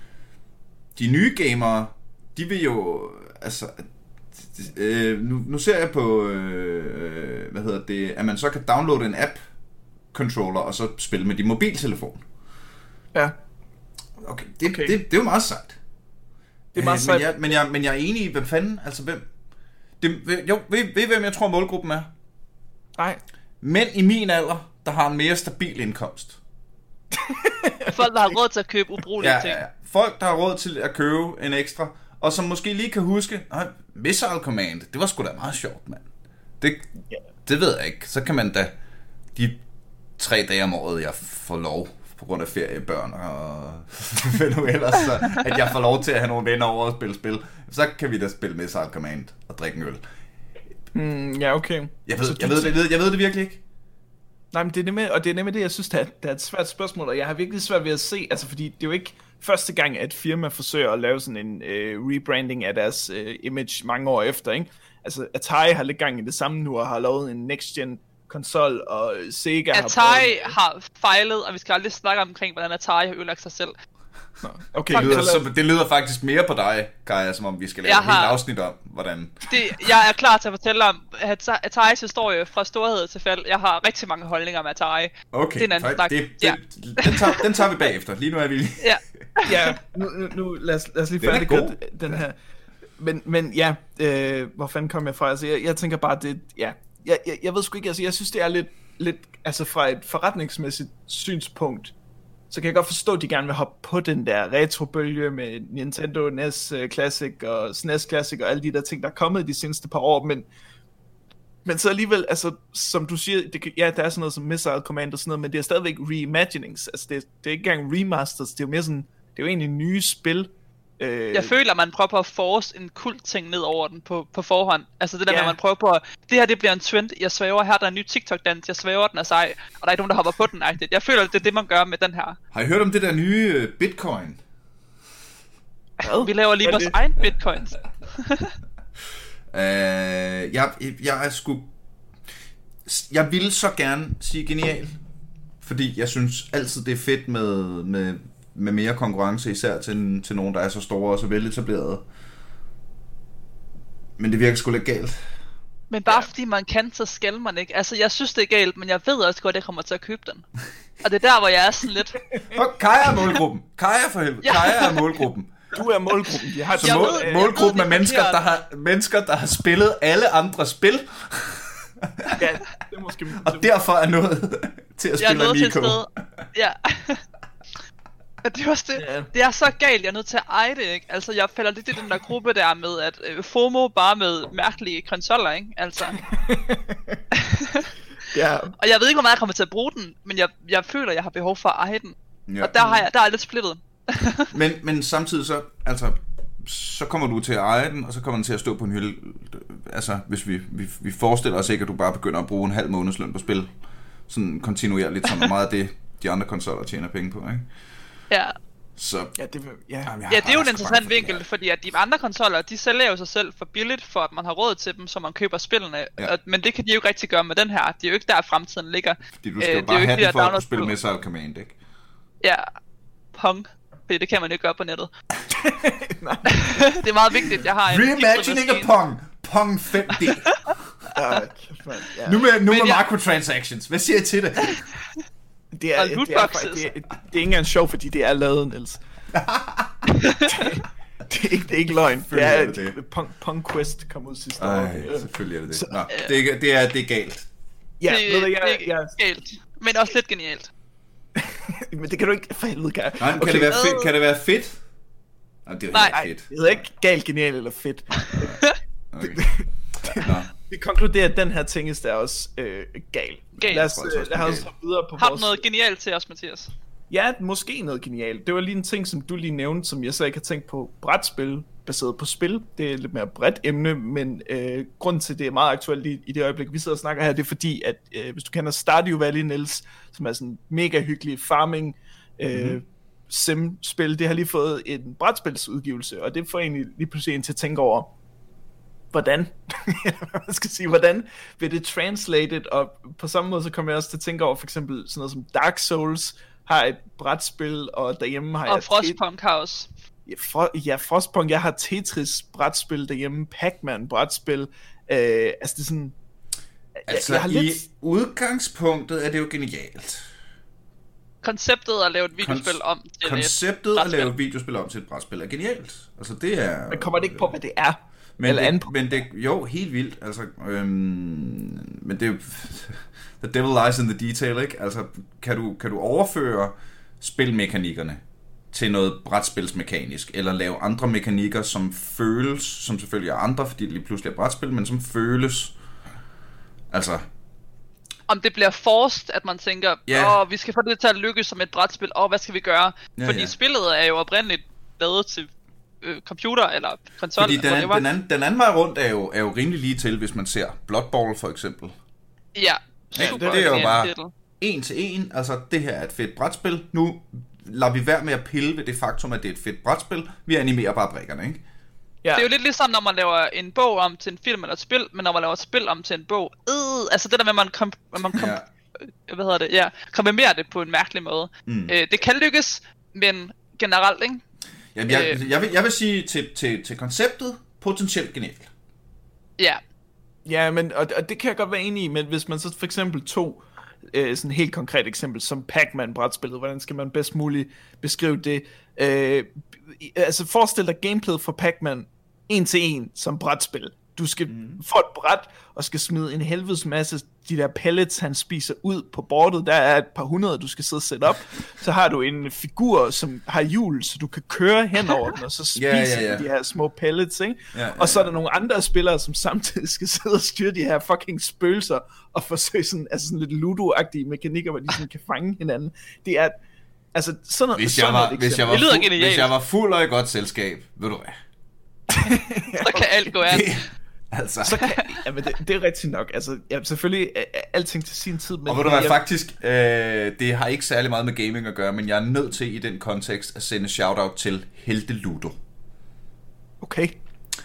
De nye gamere, de vil jo... Altså... Øh, nu, nu ser jeg på... Øh, hvad hedder det? At man så kan downloade en app-controller, og så spille med din mobiltelefon. ja. Okay, det, Okay. okay. det, det er jo meget sejt. Det er meget Øh, sejt. Men jeg, men, jeg, men jeg er enig i, hvad fanden... Altså, hvem... Det, jo, ved, ved hvem jeg tror målgruppen er? Nej. Mænd i min alder, der har en mere stabil indkomst. Folk, der har råd til at købe ubrugelige Ja, ting. ja, ja. Folk, der har råd til at købe en ekstra, og som måske lige kan huske, nej, Missile Command, det var sgu da meget sjovt, mand. Det, det ved jeg ikke. Så kan man da de tre dage om året, jeg får lov, på grund af feriebørn og hvad nu ellers, så, at jeg får lov til at have nogle venner over og spille spil, så kan vi da spille Missile Command og drikke en øl. Mm, ja, okay. Jeg ved, Så jeg du- ved, jeg ved, jeg ved det virkelig ikke. Nej, men det er nemlig, og det er nemlig det, jeg synes, der er, der er et svært spørgsmål, og jeg har virkelig svært ved at se, altså fordi det er jo ikke første gang, at et firma forsøger at lave sådan en øh, rebranding af deres øh, image mange år efter, ikke? Altså Atari har lidt gang i det samme nu, og har lavet en next-gen konsol, og Sega har Atari prøvet... har fejlet, og vi skal aldrig snakke omkring, hvordan Atari har ødelagt sig selv. Nå, okay, Det lyder, så lad- så, det lyder faktisk mere på dig, Kaja, som om vi skal lave Jeg et helt har- afsnit om, hvordan... Det, jeg er klar til at fortælle om At- Ataris historie fra storhed til fald. Jeg har rigtig mange holdninger om Atari. Okay, Det er en anden fej- snak. det, det, Ja. den, tager, den tager vi bagefter. Lige nu er vi... Ja. Ja, nu, nu, nu lad, os, lad os lige Den er færdiggøre god. den her. Men, men ja, øh, hvor fanden kom jeg fra? Altså, jeg, jeg tænker bare, det, ja, jeg, jeg, jeg ved sgu ikke, altså, jeg synes, det er lidt, lidt, altså fra et forretningsmæssigt synspunkt, så kan jeg godt forstå, at de gerne vil hoppe på den der retrobølge med Nintendo N E S Classic og S N E S Classic og alle de der ting, der er kommet de seneste par år, men men så alligevel, altså, som du siger, det, kan- ja, der er sådan noget som Missile Command og sådan noget, men det er stadigvæk reimaginings, altså, det, det er ikke engang remasters, det er jo mere sådan, det er jo egentlig nye spil. Øh, Jeg føler, at man prøver på at force en kult ting ned over den på, på forhånd. Altså det der Ja. med, at man prøver på at, det her det bliver en trend, jeg svæver her, der er en ny TikTok-dans, jeg svæver, den er sej, og der er ikke nogen, der hopper på den. -agtigt. Jeg føler, at det er det, man gør med den her. Har I hørt om det der nye øh, Bitcoin? hvad? Vi laver lige Hvad er vores det? egen bitcoins. Uh, jeg, jeg er sgu... Jeg ville så gerne sige genial, fordi jeg synes altid, det er fedt med, med, med mere konkurrence, især til, til nogen, der er så store og så veletablerede. Men det virker sgu lidt galt. Men bare ja. fordi man kan, så skal man ikke. Altså, jeg synes, det er galt, men jeg ved også godt, at jeg kommer til at købe den. Og det er der, hvor jeg er sådan lidt... Og Kaja er målgruppen. Kaja for helvede. Ja. Kaja er målgruppen. Du er målgruppen. De har så mål, ved, målgruppen af mennesker, der har, mennesker, der har spillet alle andre spil. Ja, det er måske... Og derfor er noget til at spille Amico. Ja. Det er, også det. Yeah. Det er så galt, jeg er nødt til at eje det, ikke? Altså, jeg falder lidt i den der gruppe der med, at øh, FOMO bare med mærkelige konsoller, ikke? Altså. Yeah. Og jeg ved ikke, hvor meget jeg kommer til at bruge den, men jeg, jeg føler, jeg har behov for at eje den. Yeah. Og der, har jeg, der er jeg lidt splittet. men, men samtidig så, altså, så kommer du til at eje den, og så kommer den til at stå på en hylde. Altså, hvis vi, vi, vi forestiller os ikke, at du bare begynder at bruge en halv månedsløn på spil, sådan kontinuerligt, som meget af det, de andre konsoller tjener penge på, ikke? Ja. Så ja, det, ja. Jamen, ja, det er jo en interessant vinkel, fordi at de andre konsoller, de sælger jo sig selv for billigt, for at man har råd til dem, så man køber spillene. Ja. Og, men det kan de jo ikke rigtig gøre med den her. Det er jo ikke der, fremtiden ligger. Fordi du skal jo bare have den for at spille Missile Command, ikke? Ja, Pong. Fordi det kan man jo ikke gøre på nettet. Det er meget vigtigt, jeg har en reimagining af Pong. Pong fem D. Ja, nu med, nu med jeg... microtransactions. Hvad siger I til det? Det er, det, er, det, er, det, er, det er ikke engang sjovt, fordi det er lavet, Niels. det, det, er ikke, det er ikke løgn. Det er, er det. Punk, Punk Quest kom ud sidste Ej, år. Selvfølgelig er det det. Nå, det, er, det, er, det er galt. Ja, det, ved du, jeg, det er jeg... galt. Men også lidt genialt. Men det kan du ikke for helvede gøre. Nej, okay. kan, det være fedt? kan det være fedt? Nå, det er Nej, fedt. Det hedder ikke galt, genialt eller fedt. Okay. Vi konkluderer, at den her tingest er også øh, gal. Gal. Lad os, øh, lad os videre på Har vores... du noget genialt til os, Mathias? Ja, måske noget genialt. Det var lige en ting, som du lige nævnte, som jeg så ikke har tænkt på. Brætspil, baseret på spil. Det er et lidt mere bredt emne, men øh, grunden til, det er meget aktuelt i, i det øjeblik, vi sidder og snakker her, det er fordi, at øh, hvis du kender Stardew Valley, Niels, som er sådan en mega hyggelig farming øh, mm-hmm. sim-spil, det har lige fået en brætspilsudgivelse, og det får egentlig lige pludselig en til at tænke over, hvordan, man skal sige, hvordan vil det translated, og på samme måde så kommer jeg også til at tænke over, for eksempel sådan noget som Dark Souls har et brætspil, og derhjemme har og jeg... Frostpunk har også. Ja, for, ja, Frostpunk, jeg har Tetris brætspil derhjemme, Pac-Man brætspil, øh, altså det er sådan... Altså jeg, jeg i lidt... udgangspunktet er det jo genialt. Konceptet at lave et videospil Kon- om til Konceptet et at lave et videospil om til et brætspil er genialt. Altså det er... Men kommer det ikke på, hvad det er? Men Eller det, men det, jo, helt vildt, altså, øhm, men det er jo, the devil lies in the detail, ikke? Altså, kan du, kan du overføre spilmekanikkerne til noget brætspilsmekanisk, eller lave andre mekanikker, som føles, som selvfølgelig er andre, fordi det lige pludselig er brætspil, men som føles, altså... Om det bliver forced, at man tænker, åh, yeah. oh, vi skal få det til at lykkes som et brætspil, åh, oh, hvad skal vi gøre? Ja, fordi ja. spillet er jo oprindeligt lavet til computer eller konsol. Fordi den, an, den, anden, den anden vej rundt er jo, er jo rimelig lige til, hvis man ser Blood Bowl for eksempel. Ja, ja det, det er jo bare en til en. Altså, det her er et fedt brætspil. Nu lader vi være med at pille ved det faktum, at det er et fedt brætspil. Vi animerer bare brikkerne, ikke? Ja. Det er jo lidt ligesom, når man laver en bog om til en film eller et spil, men når man laver et spil om til en bog, øh, altså det der med, at man, kom, man kom, ja. hvad hedder det, ja, komprimerer det på en mærkelig måde. Mm. Øh, det kan lykkes, men generelt, ikke? Jamen, jeg, jeg, vil, jeg vil sige til, til, til konceptet potentielt genialt. Ja. Ja, men, og, og det kan jeg godt være enig i, men hvis man så for eksempel tog øh, sådan et helt konkret eksempel som Pac-Man brætspillet, hvordan skal man bedst muligt beskrive det? Øh, altså forestil dig gameplayet for Pac-Man en til en som brætspil. Du skal mm. få et bræt og skal smide en helvedes masse de der pellets, han spiser ud på bordet. Der er et par hundrede, du skal sidde og sætte op. Så har du en figur, som har hjul, så du kan køre hen over den, og så spiser yeah, yeah, yeah. de her små pellets, ikke? Yeah, yeah, og så er der nogle andre spillere, som samtidig skal sidde og styre de her fucking spøgelser, og forsøge sådan, altså sådan lidt Ludo-agtige mekanikker, hvor de sådan kan fange hinanden. Det er, altså sådan noget... Hvis jeg var, hvis jeg var, fu- hvis jeg var fuld og i godt selskab, ved du hvad? Så kan alt gå an. Altså. Så kan, jamen det, det er rigtigt nok. Altså, ja, selvfølgelig er alting til sin tid. Men og ved du hvad, jeg... faktisk, øh, det har ikke særlig meget med gaming at gøre, men jeg er nødt til i den kontekst at sende shoutout til Helte Ludo. Okay.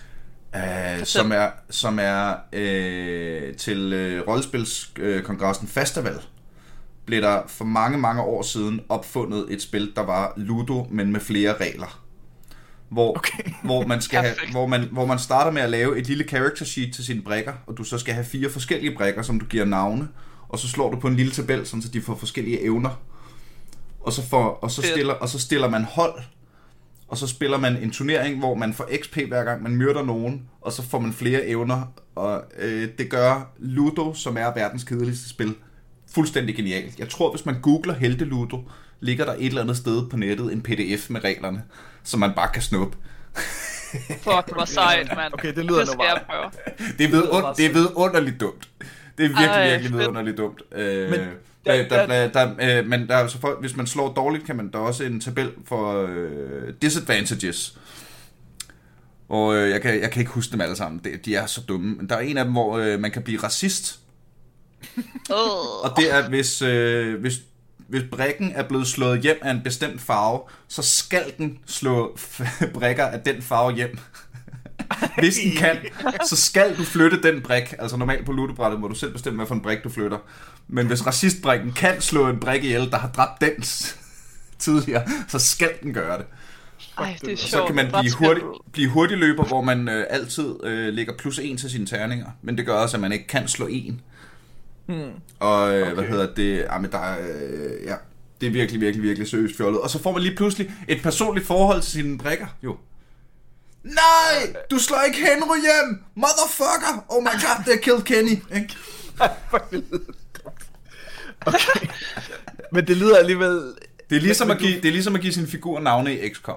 Uh, som er, som er uh, til uh, rollespilskongressen uh, Festival, blev der for mange, mange år siden opfundet et spil, der var Ludo, men med flere regler. Hvor, okay. hvor, man skal have, hvor, man, hvor man starter med at lave et lille character sheet til sine brikker, og du så skal have fire forskellige brikker, som du giver navne, og så slår du på en lille tabel, så de får forskellige evner. Og så, får, og, så stiller, og så stiller man hold, og så spiller man en turnering, hvor man får X P hver gang man myrder nogen, og så får man flere evner, og øh, det gør Ludo, som er verdens kedeligste spil, fuldstændig genialt. Jeg tror, hvis man googler Helte Ludo, ligger der et eller andet sted på nettet en P D F med reglerne, som man bare kan snuppe. Fuck, hvor sejt, mand. Okay, det lyder det skal nu jeg prøve. Det er, ved, det er vidunderligt dumt. Det er virkelig, Ej, virkelig vidunderligt dumt. Øh, men der, der, der, der, øh, men der er altså for, hvis man slår dårligt, kan man der også en tabel for øh, disadvantages. Og øh, jeg, kan, jeg kan ikke huske dem alle sammen. De, de er så dumme. Men der er en af dem, hvor øh, man kan blive racist. Oh. Og det er, hvis, øh, hvis, hvis brikken er blevet slået hjem af en bestemt farve, så skal den slå brikker af den farve hjem. Hvis den kan, så skal du flytte den brik. Altså normalt på lutebrættet må du selv bestemme, hvad for en brik du flytter. Men hvis racistbrikken kan slå en brik ihjel, der har dræbt den tidligere, så skal den gøre det. Ej, det er sjovt. Så kan man blive, hurtig, blive hurtigløber, hvor man øh, altid øh, lægger plus en til sine terninger. Men det gør også, at man ikke kan slå en. Hmm. Og øh, okay. hvad hedder det? Ah, men der er, øh, ja, det er virkelig, virkelig, virkelig seriøst fjollet. Og så får man lige pludselig et personligt forhold til sine brikker. Jo. Nej! Du slår ikke Henry hjem! Motherfucker! Oh my god, they killed Kenny! Okay. Men det lyder alligevel... Det er ligesom, at give, det er ligesom at give sin figur navne i X COM.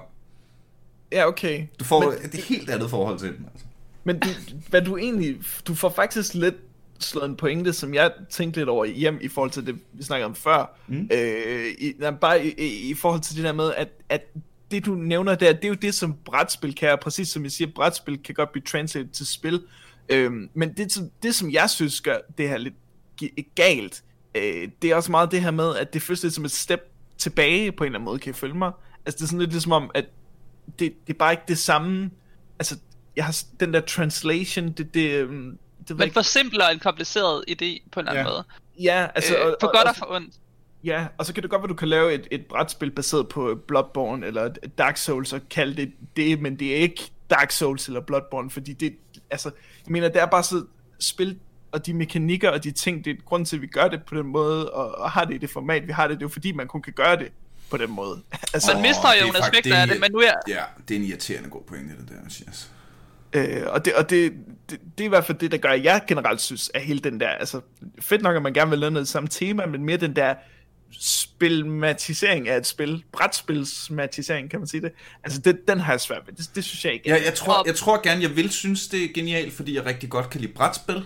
Ja, okay. Du får men, et helt andet forhold til den. Altså. Men du, hvad du egentlig... Du får faktisk lidt slået en pointe, som jeg tænkte lidt over hjem i forhold til det, vi snakkede om før. Mm. Øh, i, bare i, i, i forhold til det der med, at, at det du nævner der, det er jo det, som brætspil kan, og præcis som jeg siger, brætspil kan godt blive translated til spil. Øh, men det, det, som jeg synes gør det her lidt galt, øh, det er også meget det her med, at det føles lidt som et step tilbage på en eller anden måde, kan jeg følge mig? Altså det er sådan lidt ligesom om, at det, det er bare ikke det samme, altså jeg har den der translation, det, det, det men for simplere en kompliceret idé på en eller anden ja. måde. Ja, altså... Øh, og, for og, godt og, og for ondt. Ja, og så kan det godt være, du kan lave et, et brætspil baseret på Bloodborne eller Dark Souls og kalde det det, men det er ikke Dark Souls eller Bloodborne, fordi det, altså, jeg mener, det er bare så spil, og de mekanikker og de ting, det er grund til, at vi gør det på den måde, og, og har det i det format, vi har det, det er jo fordi, man kun kan gøre det på den måde. Altså, man mister jo en aspekt af det, men nu er... Ja, det er en irriterende god pointe, det der, Mathias. Øh, og det, og det, det, det er i hvert fald det, der gør, at jeg generelt synes, at hele den der, altså fedt nok, at man gerne vil lave noget samme tema, men mere den der spilmatisering af et spil, brætspilsmatisering, kan man sige det, altså det, den har jeg svært ved, det, det synes jeg ikke. Ja, jeg tror, jeg tror gerne, jeg vil synes, det er genialt, fordi jeg rigtig godt kan lide brætspil,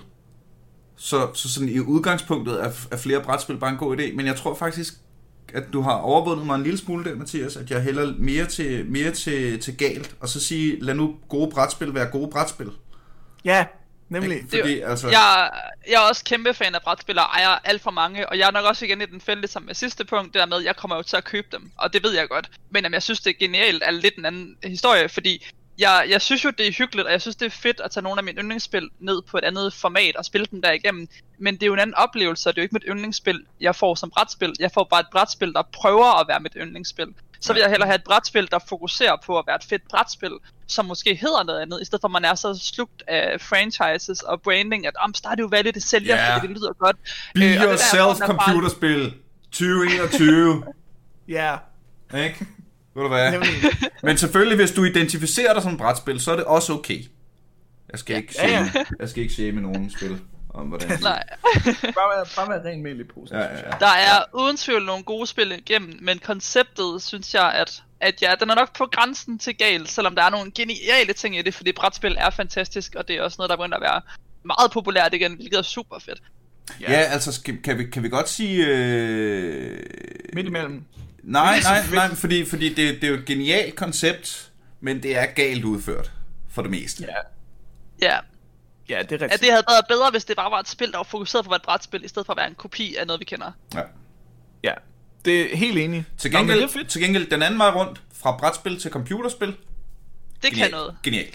så, så sådan i udgangspunktet er, er flere brætspil bare en god idé, men jeg tror faktisk, at du har overvundet mig en lille smule der, Mathias, at jeg hælder mere til, mere til, til galt, og så sige, lad nu gode brætspil være gode brætspil. Ja, nemlig. Fordi, det, altså... jeg, jeg er også kæmpe fan af brætspil, og ejer alt for mange, og jeg er nok også igen i den fælde som med sidste punkt, det der med, at jeg kommer jo til at købe dem, og det ved jeg godt, men jamen, jeg synes, det er genialt, er lidt en anden historie, fordi jeg, jeg synes jo, det er hyggeligt, og jeg synes, det er fedt at tage nogle af mine yndlingsspil ned på et andet format og spille dem derigennem. Men det er jo en anden oplevelse, og det er jo ikke mit yndlingsspil, jeg får som brætspil. Jeg får bare et brætspil, der prøver at være mit yndlingsspil. Så vil jeg hellere have et brætspil, der fokuserer på at være et fedt brætspil, som måske hedder noget andet, i stedet for at man er så slugt af franchises og branding, at om Stardew Valley, det sælger, yeah. fordi det lyder godt. Be øh, yourself computerspil tyve enogtyve. Ja. Ikke? Ved du hvad? Men selvfølgelig, hvis du identificerer dig som et brætspil, så er det også okay. Jeg skal ikke shame, ja, ja. Jeg skal ikke shame nogen spil om hvordan. Nej. bare være, bare være ren mel i posen. Ja, ja, ja. Der er uden tvivl nogle gode spil igennem, men konceptet synes jeg, at, at ja, den er nok på grænsen til galt, selvom der er nogle geniale ting i det, fordi brætspil er fantastisk, og det er også noget, der begynder at være meget populært igen, hvilket er super fedt. Ja, ja altså skal, kan, vi, kan vi godt sige... Øh... Midt imellem. Nej, nej, nej, fordi, fordi det, det er jo et genialt koncept, men det er galt udført, for det meste. Ja. Ja. Ja, det er rigtigt. At det havde været bedre, hvis det bare var et spil, der var fokuseret på at være et brætspil, i stedet for at være en kopi af noget, vi kender. Ja. Ja, det er helt enig. Til gengæld, Nå, det er fedt. Til gengæld den anden vej rundt, fra brætspil til computerspil. Det Genial, kan noget. Genialt.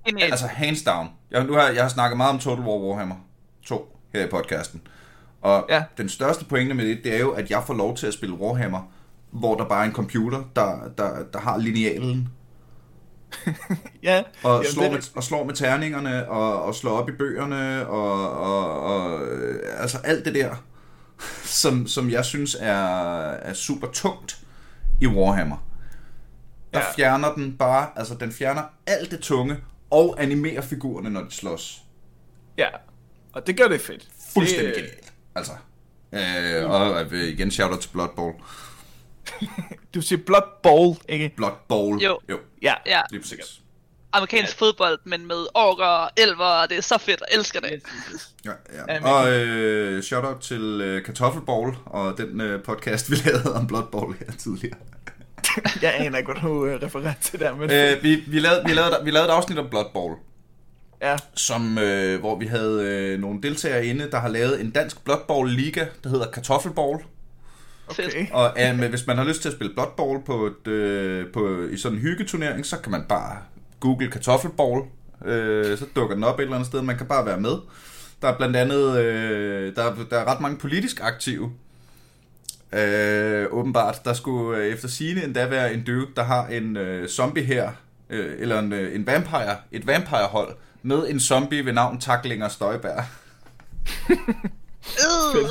Genialt. Altså hands down. Jeg, nu har jeg har snakket meget om Total War Warhammer to her i podcasten. Og Ja. den største pointe med det, det er jo, at jeg får lov til at spille Warhammer, hvor der bare er en computer, der, der, der har linealen. Ja, Og, jamen, slår det- med, og slår med terningerne, og, og slår op i bøgerne, og, og, og øh, altså alt det der, som, som jeg synes er, er super tungt i Warhammer. Der Ja. fjerner den bare, altså den fjerner alt det tunge, og animerer figurerne, når de slås. Ja, og det gør det fedt. Fuldstændig det, genialt, altså. Øh, og øh, igen, shout-out til Blood Bowl. Du siger Blood Bowl, ikke? Blood Bowl. Jo. jo. Ja, Ja, Lige præcis. amerikansk fodbold, men med orker og elver, og det er så fedt, jeg elsker det. Ja, Ja, ja. men- Og øh, shout-out til øh, Kartoffelbowl og den øh, podcast, vi lavede om Blood Bowl her tidligere. jeg aner ikke, hvad du øh, refererer til der, men øh, vi, vi, lavede, vi, lavede, vi lavede et afsnit om Blood Bowl, ja, som, øh, hvor vi havde øh, nogle deltagere inde, der har lavet en dansk Blood Bowl liga, der hedder Kartoffelbowl. okay. Fedt. Og øh, men hvis man har lyst til at spille Blood Bowl på et, øh, på, i sådan en hyggeturnering, så kan man bare google Kartoffelbowl. Øh, så dukker den op et eller andet sted, man kan bare være med. Der er blandt andet, øh, der, der er ret mange politisk aktive. Øh, åbenbart, der skulle øh, efter sigende endda være en dude, der har en øh, zombie her, øh, eller en, øh, en vampire, et vampire-hold, med en zombie ved navn Taklinger Støjberg. Øh.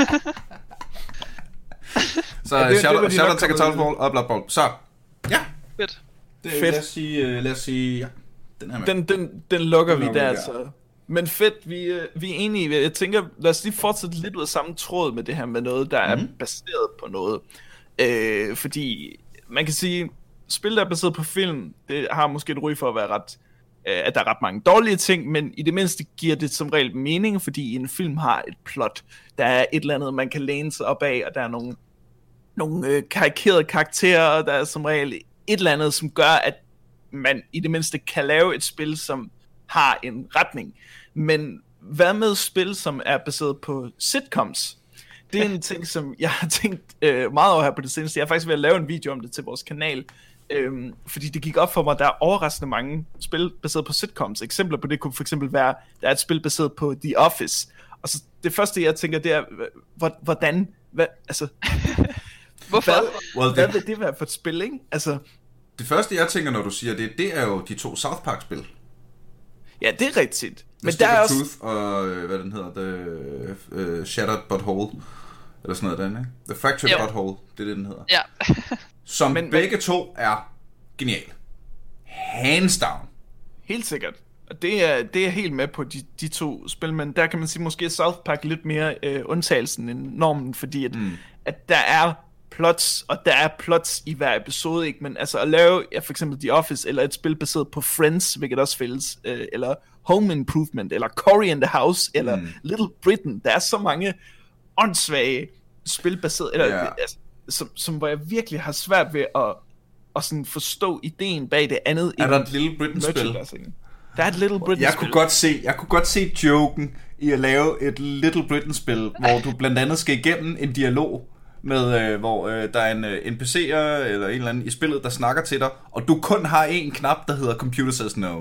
Så Ja, ja, det- det shout, var de shout nok out til kommet Kartoffelbowl og Blood Bowl. Så, ja. Fedt. Det, Fedt. lad os sige, øh, lad os sige, ja, den her med. Den, den, den lukker Den vi lukker der, vi der. altså. Men fedt, vi, øh, vi er enige. Jeg tænker, lad os lige fortsætte lidt ud af samme tråd med det her med noget, der mm. er baseret på noget. Øh, fordi man kan sige, spil, der er baseret på film, det har måske et ry for at være ret, øh, at der er ret mange dårlige ting, men i det mindste giver det som regel mening, fordi en film har et plot. Der er et eller andet, man kan læne sig op af, og der er nogle, nogle øh, karikerede karakterer, der er som regel et eller andet, som gør, at man i det mindste kan lave et spil, som har en retning. Men hvad med spil, som er baseret på sitcoms? Det er en ting, som jeg har tænkt øh, meget over her på det seneste. Jeg er faktisk ved at lave en video om det til vores kanal, øhm, fordi det gik op for mig, at der er overraskende mange spil baseret på sitcoms. Eksempler på det kunne for eksempel være, der er et spil baseret på The Office. Og så det første, jeg tænker, det er, h- hvordan, hvad, altså, Hvorfor? hvad, Well, hvad det, vil det være for et spil, ikke? Altså, det første, jeg tænker, når du siger det, det er jo de to South Park-spil. ja, det er rigtigt. The Men Stick der er of også... Truth og, øh, hvad den hedder, The uh, Shattered Butthole, eller sådan noget den, ikke? The Fractured Jo. Butthole, det er det, den hedder. Ja. Som Men- men, begge to er genial. Hands down. Helt sikkert. Og det er, det er jeg helt med på, de, de to spil, men der kan man sige, måske er South Park lidt mere øh, undtagelsen end normen, fordi at, mm. at der er plots, og der er plots i hver episode, ikke? Men altså at lave ja, for eksempel The Office, eller et spil baseret på Friends, hvilket også fælles, øh, eller Home Improvement, eller Cory in the House, eller Mm. Little Britain. Der er så mange åndssvage spil baseret, eller, Ja. altså, som, som hvor jeg virkelig har svært ved at, at sådan forstå ideen bag det andet. Er end der et Little Britain-spil? merchandising. Der er et Little Britain Jeg spil. kunne godt se, jeg kunne godt se joken i at lave et Little Britain-spil, hvor du blandt andet skal igennem en dialog med, øh, hvor øh, der er en øh, N P C'er eller en eller anden i spillet, der snakker til dig, og du kun har en knap, der hedder Computer Says No.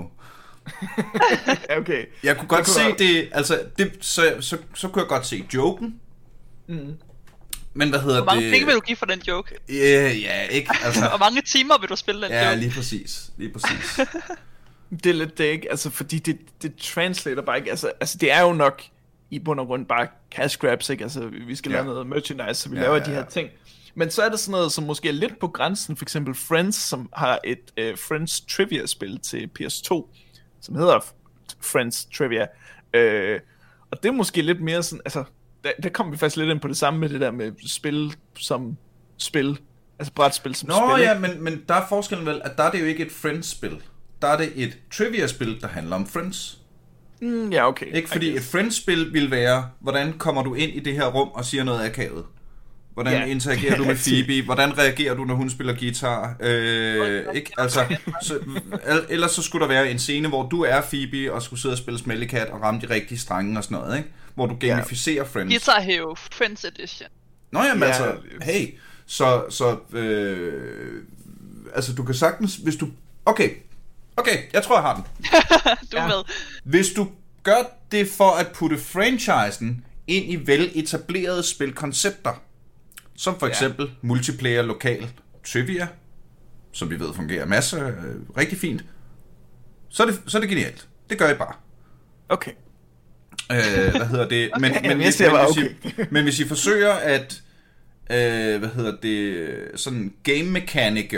Ja, okay. Jeg kunne godt Det se kunne det, altså, det, så, så, så kunne jeg godt se joken. Mm. Men hvad hedder Hvor mange det? penge vil du give for den joke? Ja, ja, ikke, altså. Hvor mange timer vil du spille den Ja, joke? lige præcis, lige præcis. Det er lidt det, ikke? Altså, fordi det, det translater bare ikke. Altså, altså, det er jo nok i bund og grund bare cash grabs, ikke? Altså, vi skal Ja. lave noget merchandise, så vi Ja, laver ja, de her ja. ting. Men så er der sådan noget, som måske er lidt på grænsen. For eksempel Friends, som har et uh, Friends Trivia-spil til P S to, som hedder Friends Trivia. Uh, og det er måske lidt mere sådan, altså, der, der kommer vi faktisk lidt ind på det samme med det der med spil som spil. Altså brætspil som Nå spil. ja, ikke? men, men der er forskellen vel, at der er det jo ikke et Friends-spil. Der er det et trivia-spil, der handler om Friends. Mm, ja, okay. Ikke fordi I et Friends-spil vil være, hvordan kommer du ind i det her rum og siger noget akavet? Hvordan Ja, ja, interagerer du med Phoebe? Hvordan reagerer du, når hun spiller guitar? Øh, ikke? Altså, så, el- ellers så skulle der være en scene, hvor du er Phoebe og skulle sidde og spille Smellycat og ramme de rigtige strenge og sådan noget, ikke? Hvor du gamificerer Friends. Guitar Hero Friends Edition. Nå jamen Ja, altså, hey, så, så øh, altså du kan sagtens, hvis du, okay, Okay, jeg tror, jeg har den. Du er ja. med. Hvis du gør det for at putte franchisen ind i veletablerede spilkoncepter, som for eksempel ja. multiplayer lokal trivia, som vi ved fungerer masser, øh, rigtig fint, så er, det, så er det genialt. Det gør I bare. Okay. Øh, hvad hedder det? Okay. Men, men, men, hvis, men, men, okay. hvis I, men hvis I forsøger at øh, hvad hedder det, sådan game mechanic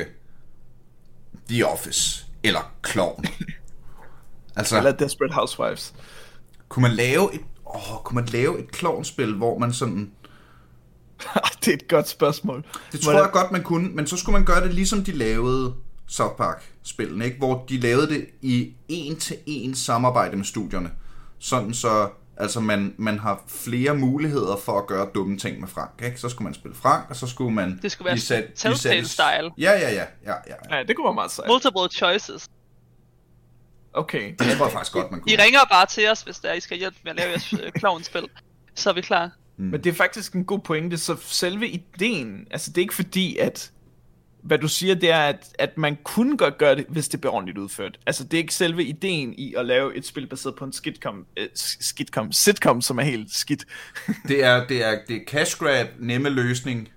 The Office eller Klovn. Altså, eller Desperate Housewives. Kunne man lave et åh, kunne man lave et klovnspil, hvor man sådan det er et godt spørgsmål. Det tror Hvordan? jeg godt man kunne, men så skulle man gøre det ligesom de lavede South Park-spillene, ikke? Hvor de lavede det i en til en samarbejde med studierne. Sådan så altså man, man har flere muligheder for at gøre dumme ting med Frank, ikke? Så skulle man spille Frank, og så skulle man det skulle være Telltale-style. Ja, ja, ja, ja, ja. Ja, det kunne være meget sejt. Multiple choices. Okay. Det tror jeg faktisk godt, man kunne. I ringer bare til os, hvis der I skal hjælpe med at lave jeres klovnspil. Så er vi klar. Mm. Men det er faktisk en god pointe, så selve ideen, altså det er ikke fordi, at hvad du siger, det er, at, at man kunne godt gøre det, hvis det bliver ordentligt udført. Altså det er ikke selve ideen i at lave et spil baseret på en skitcom, øh, skitcom, sitcom, som er helt skidt. det, er, det, er, det er cash grab, nemme løsning.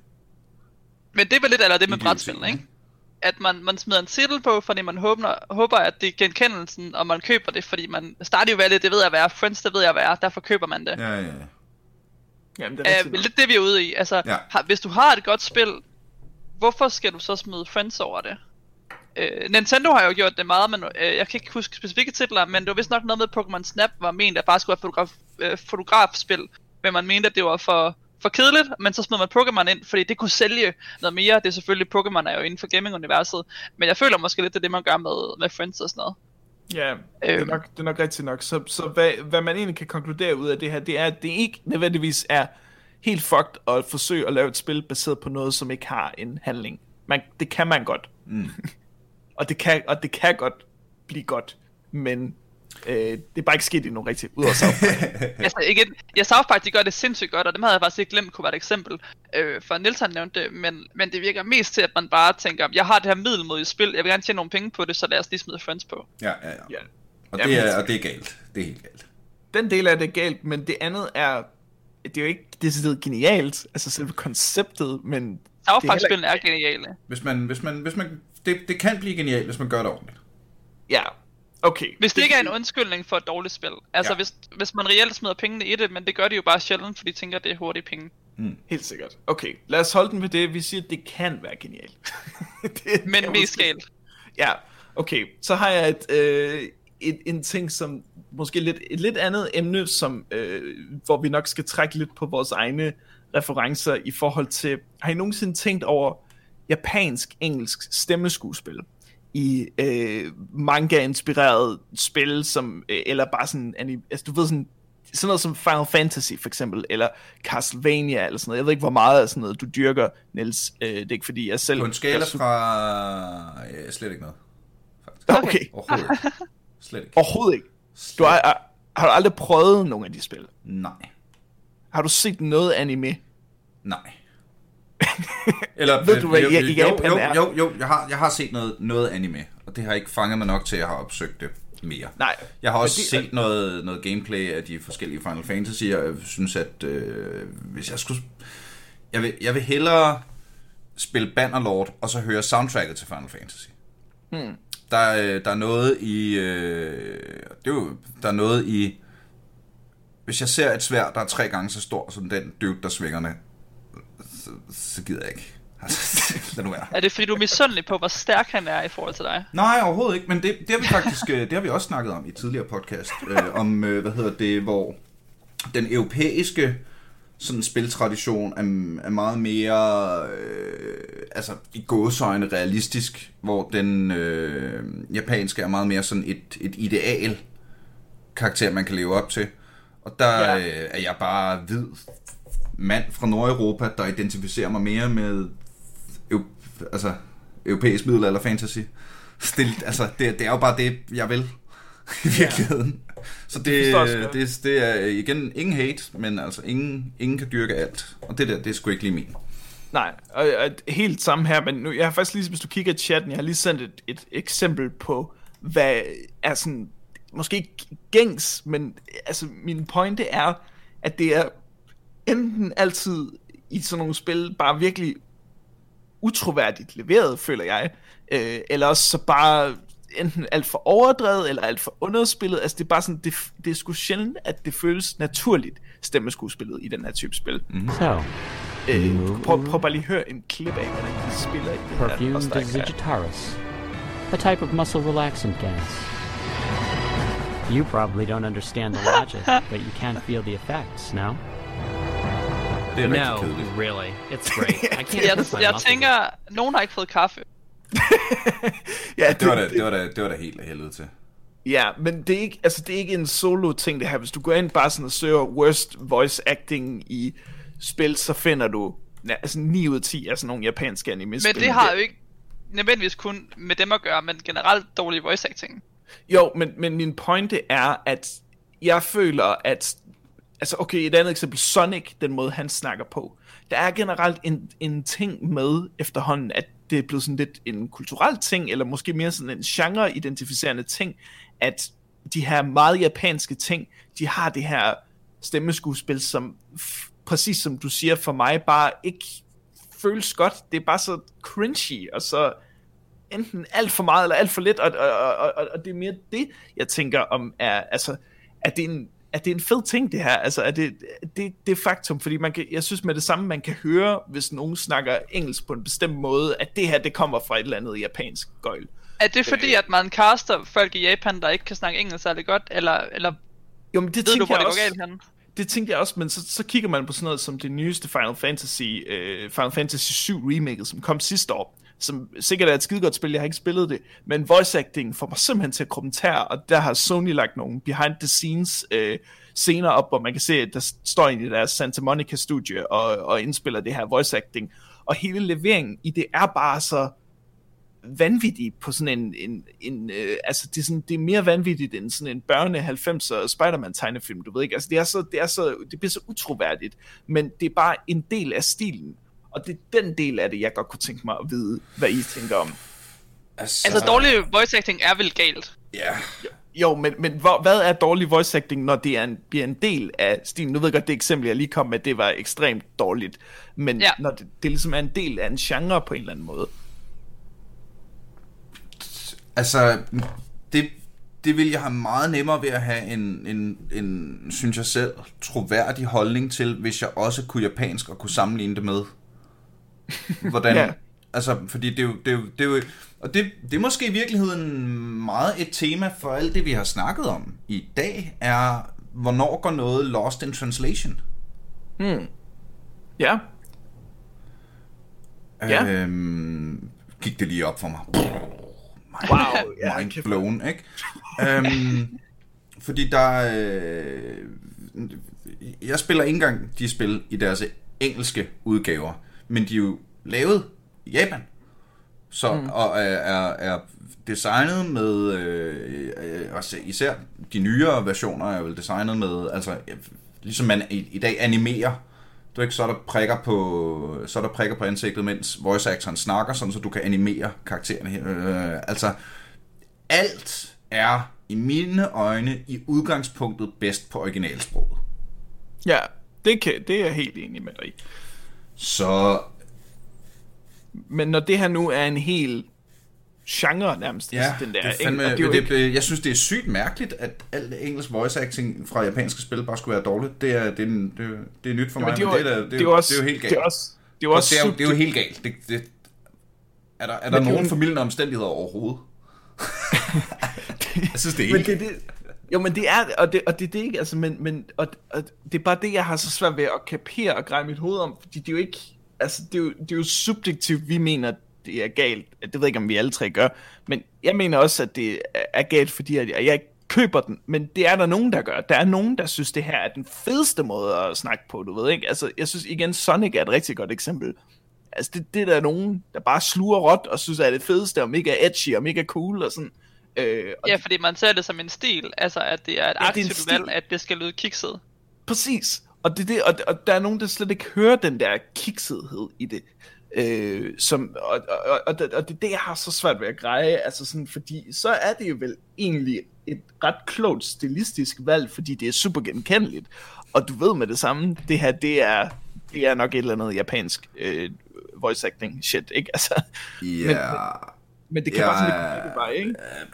Men det er vel lidt eller det med brætspil, ikke? At man, man smider en titel på, fordi man håber, håber, at det er genkendelsen, og man køber det, fordi man starter jo valget, det ved jeg være, Friends, det ved jeg være, derfor køber man det. Ja, ja, ja. Jamen, det er uh, lidt det, vi er ude i. Altså, ja. har, hvis du har et godt spil, hvorfor skal du så smide Friends over det? Uh, Nintendo har jo gjort det meget, men uh, jeg kan ikke huske specifikke titler, men det var vist nok noget med, at Pokémon Snap var ment, at bare skulle være fotograf, uh, fotografspil, men man mente, at det var for... for kedeligt, men så smed man Pokémon ind, fordi det kunne sælge noget mere. Det er selvfølgelig, Pokémon er jo inden for gaming-universet, men jeg føler måske lidt, det er det, man gør med, med Friends og sådan noget. Ja, det er nok, det er nok rigtigt nok. Så, så hvad, hvad man egentlig kan konkludere ud af det her, det er, at det ikke nødvendigvis er helt fucked at forsøge at lave et spil baseret på noget, som ikke har en handling. Man, det kan man godt. Mm. og, det kan, og det kan godt blive godt, men... Øh, det er bare ikke sket endnu rigtigt, ud af South Park. altså, igen, ja, South Park, de gør det sindssygt godt, og dem havde jeg faktisk ikke glemt, kunne være et eksempel. Øh, for Niels han nævnte det, men, men det virker mest til, at man bare tænker, jeg har det her middelmodige spil, jeg vil gerne tjene nogle penge på det, så lad os lige smide Friends på. Ja, ja, ja. ja. Og, det er, og det er galt. Det er helt galt. Den del af det er galt, men det andet er, det er jo ikke decideret genialt, altså selve konceptet, men... South Park-spillene er geniale. Hvis man, hvis man, hvis man, det, det kan blive genialt, hvis man gør det ordentligt. Ja. Okay. Hvis det ikke er en undskyldning for et dårligt spil. Altså ja. hvis, hvis man reelt smider pengene i det, men det gør de jo bare sjældent, fordi de tænker, at det er hurtige penge. Mm. Helt sikkert. Okay, lad os holde den ved det. Vi siger, at det kan være genialt. det, men det mest galt. Ja, okay. Så har jeg et, øh, et, en ting, som måske lidt, et lidt andet emne, som, øh, hvor vi nok skal trække lidt på vores egne referencer i forhold til, har I nogensinde tænkt over japansk-engelsk stemmeskuespil? I øh, manga-inspireret spil, som, øh, eller bare sådan, altså du ved sådan, sådan noget som Final Fantasy for eksempel, eller Castlevania, eller sådan noget. Jeg ved ikke, hvor meget af sådan noget, du dyrker, Niels. Øh, det er ikke fordi, jeg selv... På en skala fra... Ja, slet ikke noget. Faktisk. Okay. Overhovedet ikke. Slet ikke. Overhovedet ikke. Du har, har du aldrig prøvet nogle af de spil? Nej. Har du set noget anime? Nej. Eller, ved du, hvad jo, i, i Japan jo, er? Jo, jo, jo jeg, har, jeg har set noget, noget anime, og det har ikke fanget mig nok til, at jeg har opsøgt det mere. Nej. Jeg har også det, set noget, noget gameplay af de forskellige Final Fantasy, og jeg synes, at øh, hvis jeg skulle... Jeg vil, jeg vil hellere spille Bannerlord, og så høre soundtracket til Final Fantasy. Hmm. Der, der er noget i... Øh, det er jo, der er noget i... Hvis jeg ser et sværd, der er tre gange så stor som den dude, der svinger med, så, så gider jeg ikke. Lad nu være. Er det fordi du er misundelig på, hvor stærk han er i forhold til dig? Nej, overhovedet ikke, men det, det har vi faktisk det har vi også snakket om i tidligere podcast, øh, om, øh, hvad hedder det, hvor den europæiske sådan spiltradition er, er meget mere, øh, altså i gåseøjne realistisk, hvor den øh, japanske er meget mere sådan et, et ideal karakter, man kan leve op til. Og der ja. øh, er jeg bare hvid mand fra Nordeuropa, der identificerer mig mere med altså europæisk middelalder fantasy. Det, altså, det, det er jo bare det, jeg vil i virkeligheden. Ja. Så det, det, det, det er igen ingen hate, men altså ingen, ingen kan dyrke alt. Og det der, det er sgu ikke lige min. Nej, og, og helt samme her, men nu, jeg har faktisk lige, hvis du kigger i chatten, jeg har lige sendt et, et eksempel på hvad er sådan, måske ikke gængs, men altså min pointe er, at det er enten altid i sådan nogle spil bare virkelig utroværdigt leveret, føler jeg, øh, eller også så bare enten alt for overdrevet, eller alt for underspillet. Altså det er bare sådan, det, det er sgu sjældent, at det føles naturligt, stemmeskuespillet i den her type spil. Mm-hmm. So, øh, prøv, prøv bare lige at høre en klip af, hvordan de spiller i det her. Perfume digitalis, a type of muscle relaxant gas. You probably don't understand the logic, but you can't feel the effects, no? Det er No, rigtig kedeligt. really, it's great. I can't Jeg, twist my jeg muscles. tænker, nogen har ikke fået kaffe. Ja, Det var da, det var da, det var da helt af helvede til. Ja, men det er ikke, altså det er ikke en solo ting det her. Hvis du går ind bare sådan og søger worst voice acting i spil, så finder du ja, altså ni ud af ti af sådan nogle japanske anime-spil. Men det har jo ikke nødvendigvis kun med dem at gøre, men generelt dårlig voice acting. Jo, men, men min pointe er, at jeg føler, at altså okay, et andet eksempel, Sonic, den måde han snakker på, der er generelt en, en ting med efterhånden, at det er blevet sådan lidt en kulturel ting, eller måske mere sådan en genre-identificerende ting, at de her meget japanske ting, de har det her stemmeskuespil, som f- præcis som du siger, for mig bare ikke føles godt. Det er bare så cringy, og så enten alt for meget, eller alt for lidt, og, og, og, og, og det er mere det, jeg tænker om, er, altså, er det en at det er en fed ting det her, altså er det, det, det er faktum, fordi man kan, jeg synes med det samme, man kan høre, hvis nogen snakker engelsk på en bestemt måde, at det her, det kommer fra et eller andet japansk gøjl. Er det fordi, at man caster folk i Japan, der ikke kan snakke engelsk særlig godt, eller, eller Jo, men det ved du, hvor jeg det går også, galt henne? Det tænkte jeg også, men så, så kigger man på sådan noget som det nyeste Final Fantasy, uh, Final Fantasy syv remaket, som kom sidste år, som sikkert er et skidegodt spil, jeg har ikke spillet det, men voice acting får mig simpelthen til at kommentere, og der har Sony lagt nogle behind the scenes uh, scener op, hvor man kan se, at der står ind i deres Santa Monica studie og, og indspiller det her voice acting, og hele leveringen i det er bare så vanvittigt på sådan en, en, en øh, altså det er, sådan, det er mere vanvittigt end sådan en børne halvfemser Spider-Man tegnefilm, du ved ikke, altså det er så, det er så, det bliver så utroværdigt, men det er bare en del af stilen, og det er den del af det, jeg godt kunne tænke mig at vide, hvad I tænker om. Altså, Altså dårlig voice acting er vel galt. Ja. Jo, men, men hvor, hvad er dårlig voice acting, når det er en, bliver en del af stilen? Nu ved jeg godt, det eksempel, jeg lige kom med, det var ekstremt dårligt, men Ja. når det, det ligesom er en del af en genre på en eller anden måde. Altså, det, det vil jeg have meget nemmere ved at have en, en, en, synes jeg selv, troværdig holdning til, hvis jeg også kunne japansk og kunne sammenligne det med. Hvordan, Ja. altså, fordi det er jo, det er jo, det er jo og det, det er måske i virkeligheden meget et tema for alt det, vi har snakket om i dag, er, hvornår går noget lost in translation? Hmm. Ja. Ja. Øhm, gik det lige op for mig. Wow, ja, Mind kæft. blown, ikke? øhm, fordi der øh, jeg spiller ikke engang de spil i deres engelske udgaver, men de er jo lavet i Japan, så mm. og er, er, er designet med øh, øh, også især de nyere versioner er vel designet med, altså ligesom man i, i dag animerer. Du ikke, så er der prikker på, så er der prikker på ansigtet, mens voice actoren snakker, sådan så du kan animere karaktererne her. Øh, altså, alt er i mine øjne i udgangspunktet bedst på originalsproget. Ja, det, kan, det er jeg helt enig med dig i. Så Men når det her nu er en hel genre nærmest, ja, altså den der, det er ikke? fandme, Og det er jo det, ikke, det, jeg synes, det er sygt mærkeligt, at alt engelsk voice acting fra japanske spil bare skulle være dårligt. Det er, det er, det er, det er nyt for men mig, det er men jo- det, er, det, er, det er jo også, det er jo helt galt. det er også, det er jo Og også det er, jo- sub- det er jo helt galt. Det, det, er der, er der det er nogen jo- formildende omstændigheder overhovedet? Jeg synes, det er Men ikke. det, det, jo, men det er, og det, og det, det er ikke, altså, men, men og, og det er bare det, jeg har så svært ved at kapere og greje mit hoved om, fordi det er jo ikke, altså, det er jo, det er jo subjektivt, vi mener, det er galt. Det ved jeg ikke, om vi alle tre gør, men jeg mener også, at det er galt, fordi at jeg ikke køber den, men det er der nogen, der gør. Der er nogen, der synes, det her er den fedeste måde at snakke på, du ved ikke? Altså, jeg synes igen, Sonic er et rigtig godt eksempel. Altså, det, det er der nogen, der bare sluger råt og synes, at det fedeste, og mega edgy, og mega cool, og sådan. Øh, og Ja, fordi man ser det som en stil, altså at det er et Ja, det er en aktivt stil. valg, at det skal lyde kikset. Præcis. Og, det, det, og, og der er nogen, der slet ikke hører den der kiksethed i det. Øh, som, og, og, og, og det er det, jeg har så svært ved at greje, altså sådan, fordi så er det jo vel egentlig et ret klogt stilistisk valg, fordi det er super genkendeligt, og du ved med det samme, det her, det er, det er nok et eller andet japansk øh, voice acting shit, ikke? Altså, Ja. men, men, men det kan Ja. bare sådan lidt, det bare, ikke?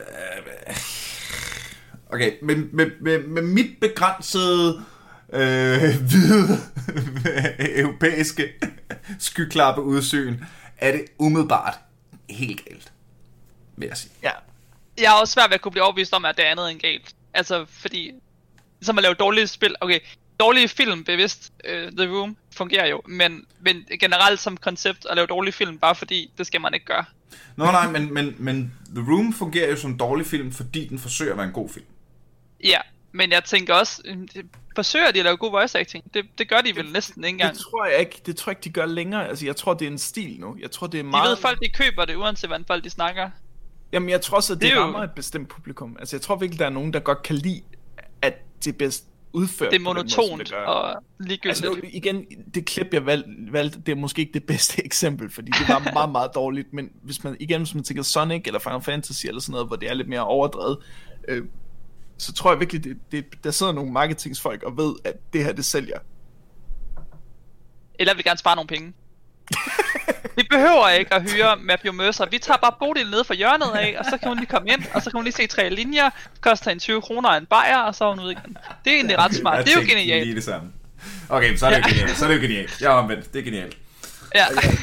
Okay, men med, med, med mit begrænsede øh, hvide europæiske skyklappe udsyn, er det umiddelbart helt galt, vil jeg sige. Ja. Jeg er også svært ved at kunne blive overbevist om, at det er andet end galt. Altså, fordi... Som at lave dårlige spil... Okay, dårlige film, bevidst, uh, The Room, fungerer jo. Men, men generelt som koncept at lave dårlige film, bare fordi, det skal man ikke gøre. Nå nej, men, men, men The Room fungerer jo som en dårlig film, fordi den forsøger at være en god film. Ja, men jeg tænker også... Forsøger de at lave god voice acting? Det, det gør de vel næsten ikke engang. Det tror jeg ikke, det tror jeg ikke, de gør længere. Altså, jeg tror, det er en stil nu. Jeg tror, det er De meget... ved, folk de køber det, uanset hvordan folk de snakker. Jamen, jeg tror også, at det, Det er det jo- rammer et bestemt publikum. Altså, jeg tror virkelig, der er nogen, der godt kan lide, at det er bedst udført. Det er på den måde, som monotont det gør. og ligegyldigt. Altså, nu, igen, det klip, jeg valg, valgte, det er måske ikke det bedste eksempel, fordi det var meget, meget dårligt, men hvis man, igen, hvis man tænker Sonic eller Final Fantasy eller sådan noget, hvor det er lidt mere overdrevet, øh, så tror jeg virkelig, det, det, der sidder nogle marketingsfolk og ved, at det her, det sælger. Eller vil gerne spare nogle penge. Vi behøver ikke at hyre Matthew Mercer. Vi tager bare Bodil ned fra hjørnet af, og så kan hun lige komme ind, og så kan hun lige se tre linjer, koster en tyve kroner en bajer, og så er hun ude igen. Det er egentlig ret smart. Det er jo Jeg tænkte genialt. lige det samme. Okay, så er det jo genialt. Så er det jo genialt. Jeg er omvendt. Det er genialt. Ja.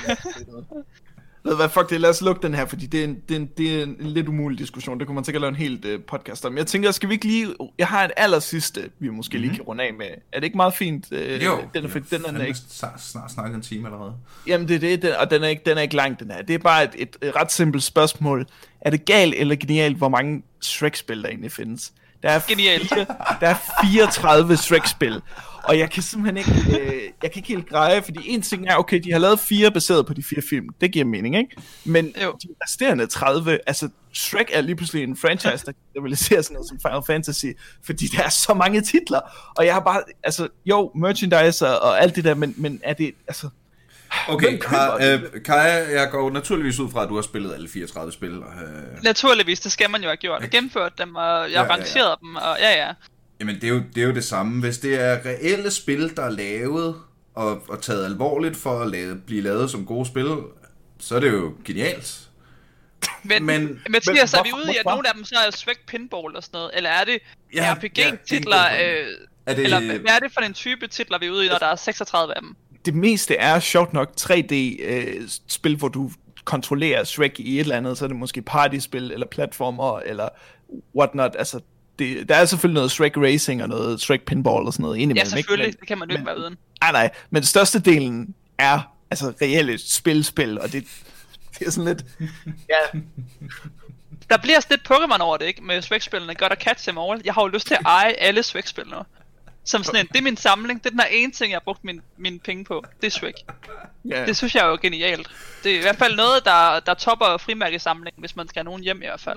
Ved du hvad, fuck det, lad os lukke den her, fordi det er en, det er en, det er en lidt umulig diskussion. Det kunne man sikkert lave en helt uh, podcast om. Jeg tænker, skal vi ikke lige... Jeg har et aller sidste, vi måske lige kan runde af med. Er det ikke meget fint? Uh, Jo, den er, for, den er, er ikke... snart, snart snakket en time allerede. Jamen det er det, den, og den er, ikke, den er ikke lang, den her. Det er bare et, et, et ret simpelt spørgsmål. Er det galt eller genialt, hvor mange Shrek-spil der egentlig findes? Der er Genialt. Fire, der er fireogtredive Shrek-spil. Og jeg kan simpelthen ikke, øh, jeg kan ikke helt greje, fordi en ting er, okay, de har lavet fire baseret på de fire film. Det giver mening, ikke? Men Jo. de resterende tredive, altså Shrek er lige pludselig en franchise, der rivaliserer sådan noget som Final Fantasy, fordi der er så mange titler. Og jeg har bare, altså, jo, merchandise og, og alt det der, men, men er det, altså... Okay, Hvem køber har, det? øh, Kaja, jeg går naturligvis ud fra, at du har spillet alle fireogtredive spil. Øh. Naturligvis, det skal man jo have gjort. Jeg gennemført dem, og jeg Ja, har ja, ja. rangeret dem, og ja, ja. Jamen, det er, jo, det er jo det samme. Hvis det er reelle spil, der er lavet og, og taget alvorligt for at lave, blive lavet som gode spil, så er det jo genialt. Men, Men- men Mathias, men er vi ude i, at hvorfor? nogle af dem så er Shrek Pinball og sådan noget? Eller er det Ja, R P ja, G-titler? det er øh, Er det, eller hvad er det for en type titler, vi er ude i, når der er seksogtredive af dem? Det meste er sjovt nok tre D-spil, hvor du kontrollerer Shrek i et eller andet, så er det måske partyspil, eller platformer, eller whatnot. Altså, det, der er selvfølgelig noget Shrek Racing, og noget Shrek Pinball, og sådan noget indimellem. Ja, selvfølgelig. Ikke? Det kan man jo ikke være uden. Nej, nej, men størstedelen er altså reelle spil-spil, og det, det er sådan lidt... Ja, Der bliver sådan lidt Pokémon over det, ikke? Med Shrek-spillene. Godt at catch them all. Jeg har jo lyst til at eje alle Shrek-spil nu. Som sådan en, det er min samling. Det er den her ene ting, jeg har brugt min, mine penge på. Det er Shrek. ja. Det synes jeg er jo genialt. Det er i hvert fald noget, der, der topper frimærkesamlingen, hvis man skal have nogen hjem i hvert fald.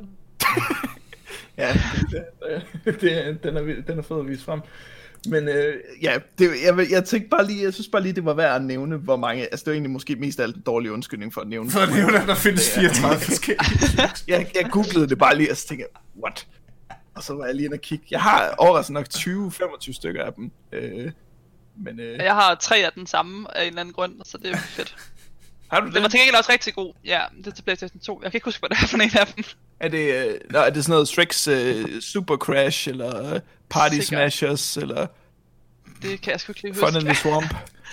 Ja, det, det, det, den, er, den er fed at vise frem. Men øh, ja, det, jeg, jeg tænkte bare lige, jeg synes bare lige, det var værd at nævne, hvor mange, altså det var egentlig måske mest af alt en dårlig undskyldning for at nævne. for at nævne, at der findes fireogtredive forskellige. jeg, jeg googlede det bare lige, og så tænkte jeg, what? Og så var jeg lige inde og kigge. Jeg har overraskende nok tyve til femogtyve stykker af dem. Øh, men øh, Jeg har tre af den samme af en eller anden grund, så det er fedt. har du Den var det? til gengæld også rigtig god. Ja, det er til PlayStation to. Jeg kan ikke huske, hvad det er for en af dem. Er det, øh, nå, er det sådan noget Shreks øh, Super Crash, eller øh, Party Sikkert. Smashers, eller Det kan jeg sgu ikke lige Fun in huske. the Swamp?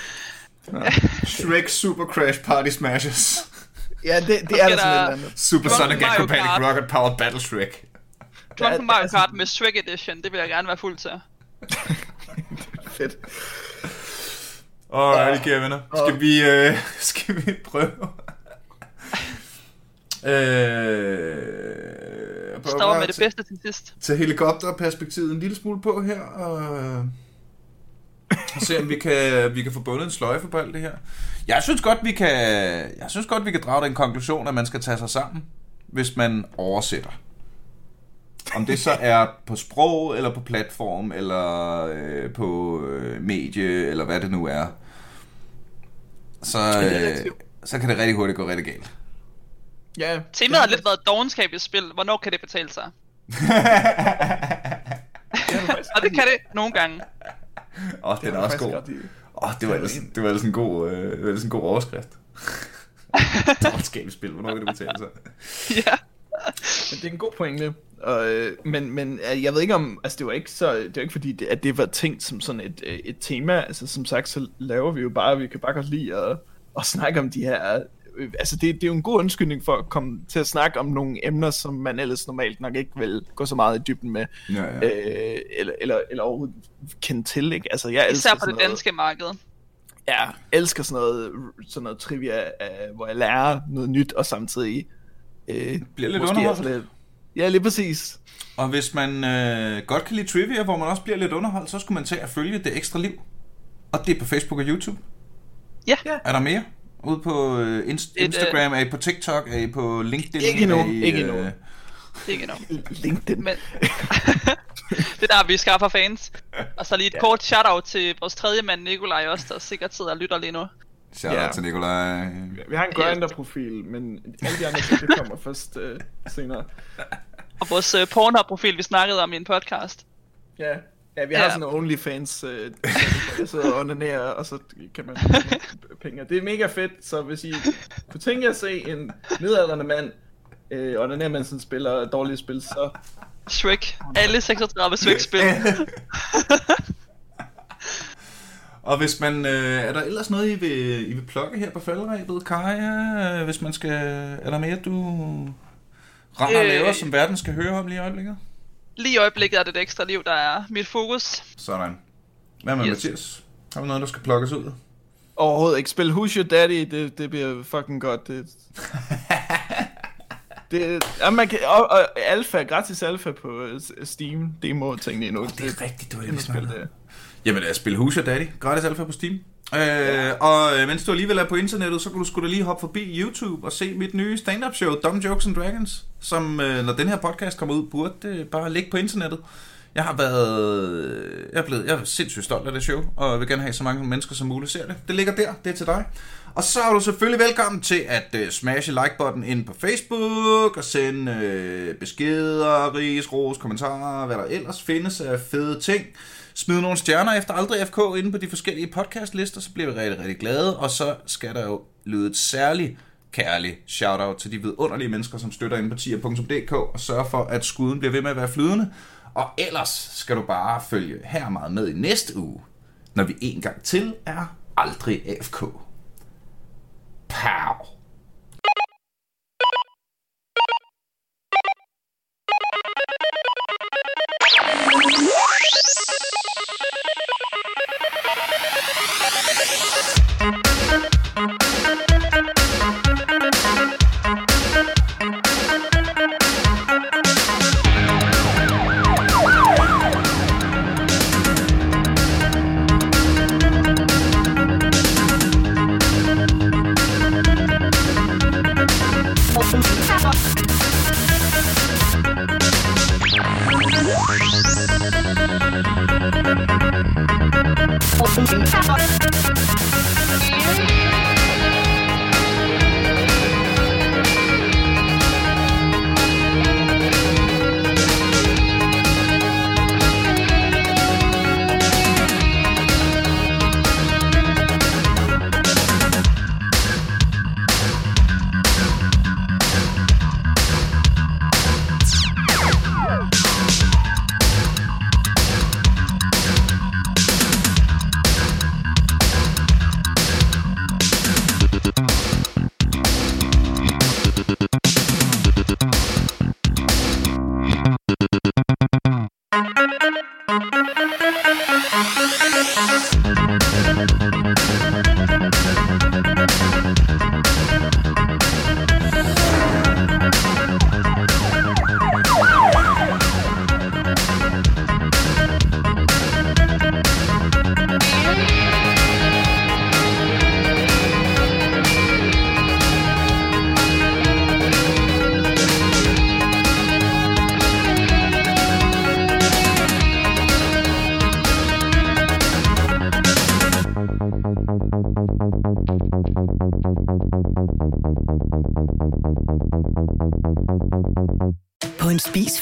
Shrek Super Crash Party Smashes. Ja, det, det er der sådan et eller andet. Super Drunken Sonic Mario Acrobatic Kart. Rocket Powered Battle Shrek. Drunken Ja, Mario altså- Kart med Shrek Edition, det vil jeg gerne være fuld til. Fedt. Alright, kære venner. Skal vi, øh, skal vi prøve? øh, prøv Står bare med det til- bedste til sidst. Tage helikopterperspektivet en lille smule på her, og, øh, og se om vi kan, vi kan få bundet en sløjfe på alt det her. Jeg synes godt, vi kan, jeg synes godt, vi kan drage den konklusion, at man skal tage sig sammen, hvis man oversætter. Om det så er på sprog, eller på platform, eller øh, på øh, medie, eller hvad det nu er. Så, øh, så kan det rigtig hurtigt gå rigtig galt. Ja. Temaet har lidt været dovenskab i spil. Hvornår kan det betale sig? Og det kan det nogle gange. Åh, oh, den er også god. Åh, oh, det var ellers det var ellers en god, øh, det var ellers en god overskrift. Dovenskab i spil. Hvornår kan det betale sig? Ja. Men det er en god pointe. Og, øh, men, men jeg ved ikke om, altså det var ikke så, det var ikke fordi, det, at det var tænkt som sådan et, et tema. Altså som sagt, så laver vi jo bare, vi kan bare godt lide at, at snakke om de her, øh, altså det, det er jo en god undskyldning for at komme til at snakke om nogle emner, som man ellers normalt nok ikke vil gå så meget i dybden med, ja, ja. Øh, eller, eller, eller overhovedet kende til, ikke? Altså jeg elsker især på det danske marked. Ja, jeg elsker sådan noget, sådan noget trivia, øh, hvor jeg lærer noget nyt, og samtidig øh, bliver lidt underholdt. Ja, lige præcis. Og hvis man øh, godt kan lide trivia, hvor man også bliver lidt underholdt, så skulle man tage at følge Det Ekstra Liv. Og det er på Facebook og YouTube. Ja. Er der mere? Ude på øh, inst- Instagram, er I på TikTok, er I på LinkedIn? Ikke endnu, I, ikke endnu. Øh... Ikke endnu. LinkedIn. Men det er der, vi skaffer fans. Og så lige et ja. kort shout-out til vores tredje mand, Nikolaj, også, der sikkert sidder og lytter lige nu. Shout-out ja. til Nikolaj. Vi har en Grindr-profil, men alle de andre ting, det kommer først øh, senere. Og vores øh, Pornhub-profil, vi snakkede om i en podcast. Ja, ja vi har ja. sådan nogle OnlyFans, øh, der sidder og onanerer, og så kan man penge. Det er mega fedt, så hvis I kunne tænke jer at se en midaldrende mand, øh, onanere, mens han spiller dårlige spil, så... Shrek. Alle seksogtredive Shrek-spil. Og hvis man, øh, er der ellers noget, I vil, I vil plukke her på falderæbet, Kaja? Hvis man skal, er der mere, du render og laver, øh, som verden skal høre om lige i øjeblikket? Lige i øjeblikket er det Det Ekstra Liv, der er mit fokus. Sådan. Hvad med yes. Mathias? Har vi noget, der skal plukkes ud? Overhovedet ikke. Spil Who's Your Daddy, det, det bliver fucking godt. Det, det, ja, man kan, og, og alfa, gratis alfa på Steam, demo ting endnu. Oh, det er rigtigt, du har lige spillet det. Jamen, lad os spille Who's Your Daddy, gratis alfa på Steam. Ja. Øh, og øh, mens du alligevel er på internettet, så kan du sgu da lige hoppe forbi YouTube og se mit nye stand-up show, Dumb Jokes and Dragons, som øh, når den her podcast kommer ud, burde øh, bare ligge på internettet. Jeg har været, jeg er blevet, jeg er sindssygt stolt af det show, og vil gerne have så mange mennesker som muligt ser det. Det ligger der, det er til dig. Og så er du selvfølgelig velkommen til at uh, smashe like-button ind på Facebook, og sende uh, beskeder, ris, ros, kommentarer, hvad der ellers findes af fede ting. Smid nogle stjerner efter Aldrig F K inde på de forskellige podcastlister, så bliver vi rigtig, rigtig glade. Og så skal der jo lyde et særligt kærligt shout-out til de vidunderlige mennesker, som støtter inde på tier punktum d k og sørger for, at skuden bliver ved med at være flydende. Og ellers skal du bare følge her meget med i næste uge, når vi en gang til er Aldrig A F K. Pow!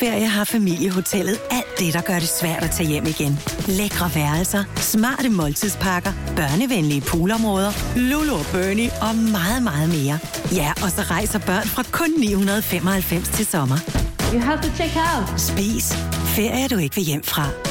sommerferie har Familiehotellet alt det, der gør det svært at tage hjem igen. Lækre værelser, smarte måltidspakker, børnevenlige poolområder, Lulu og Bernie og meget, meget mere. Ja, og så rejser børn fra kun ni hundrede femoghalvfems til sommer. You have to check out. Spis. Ferie, du ikke vil hjem fra.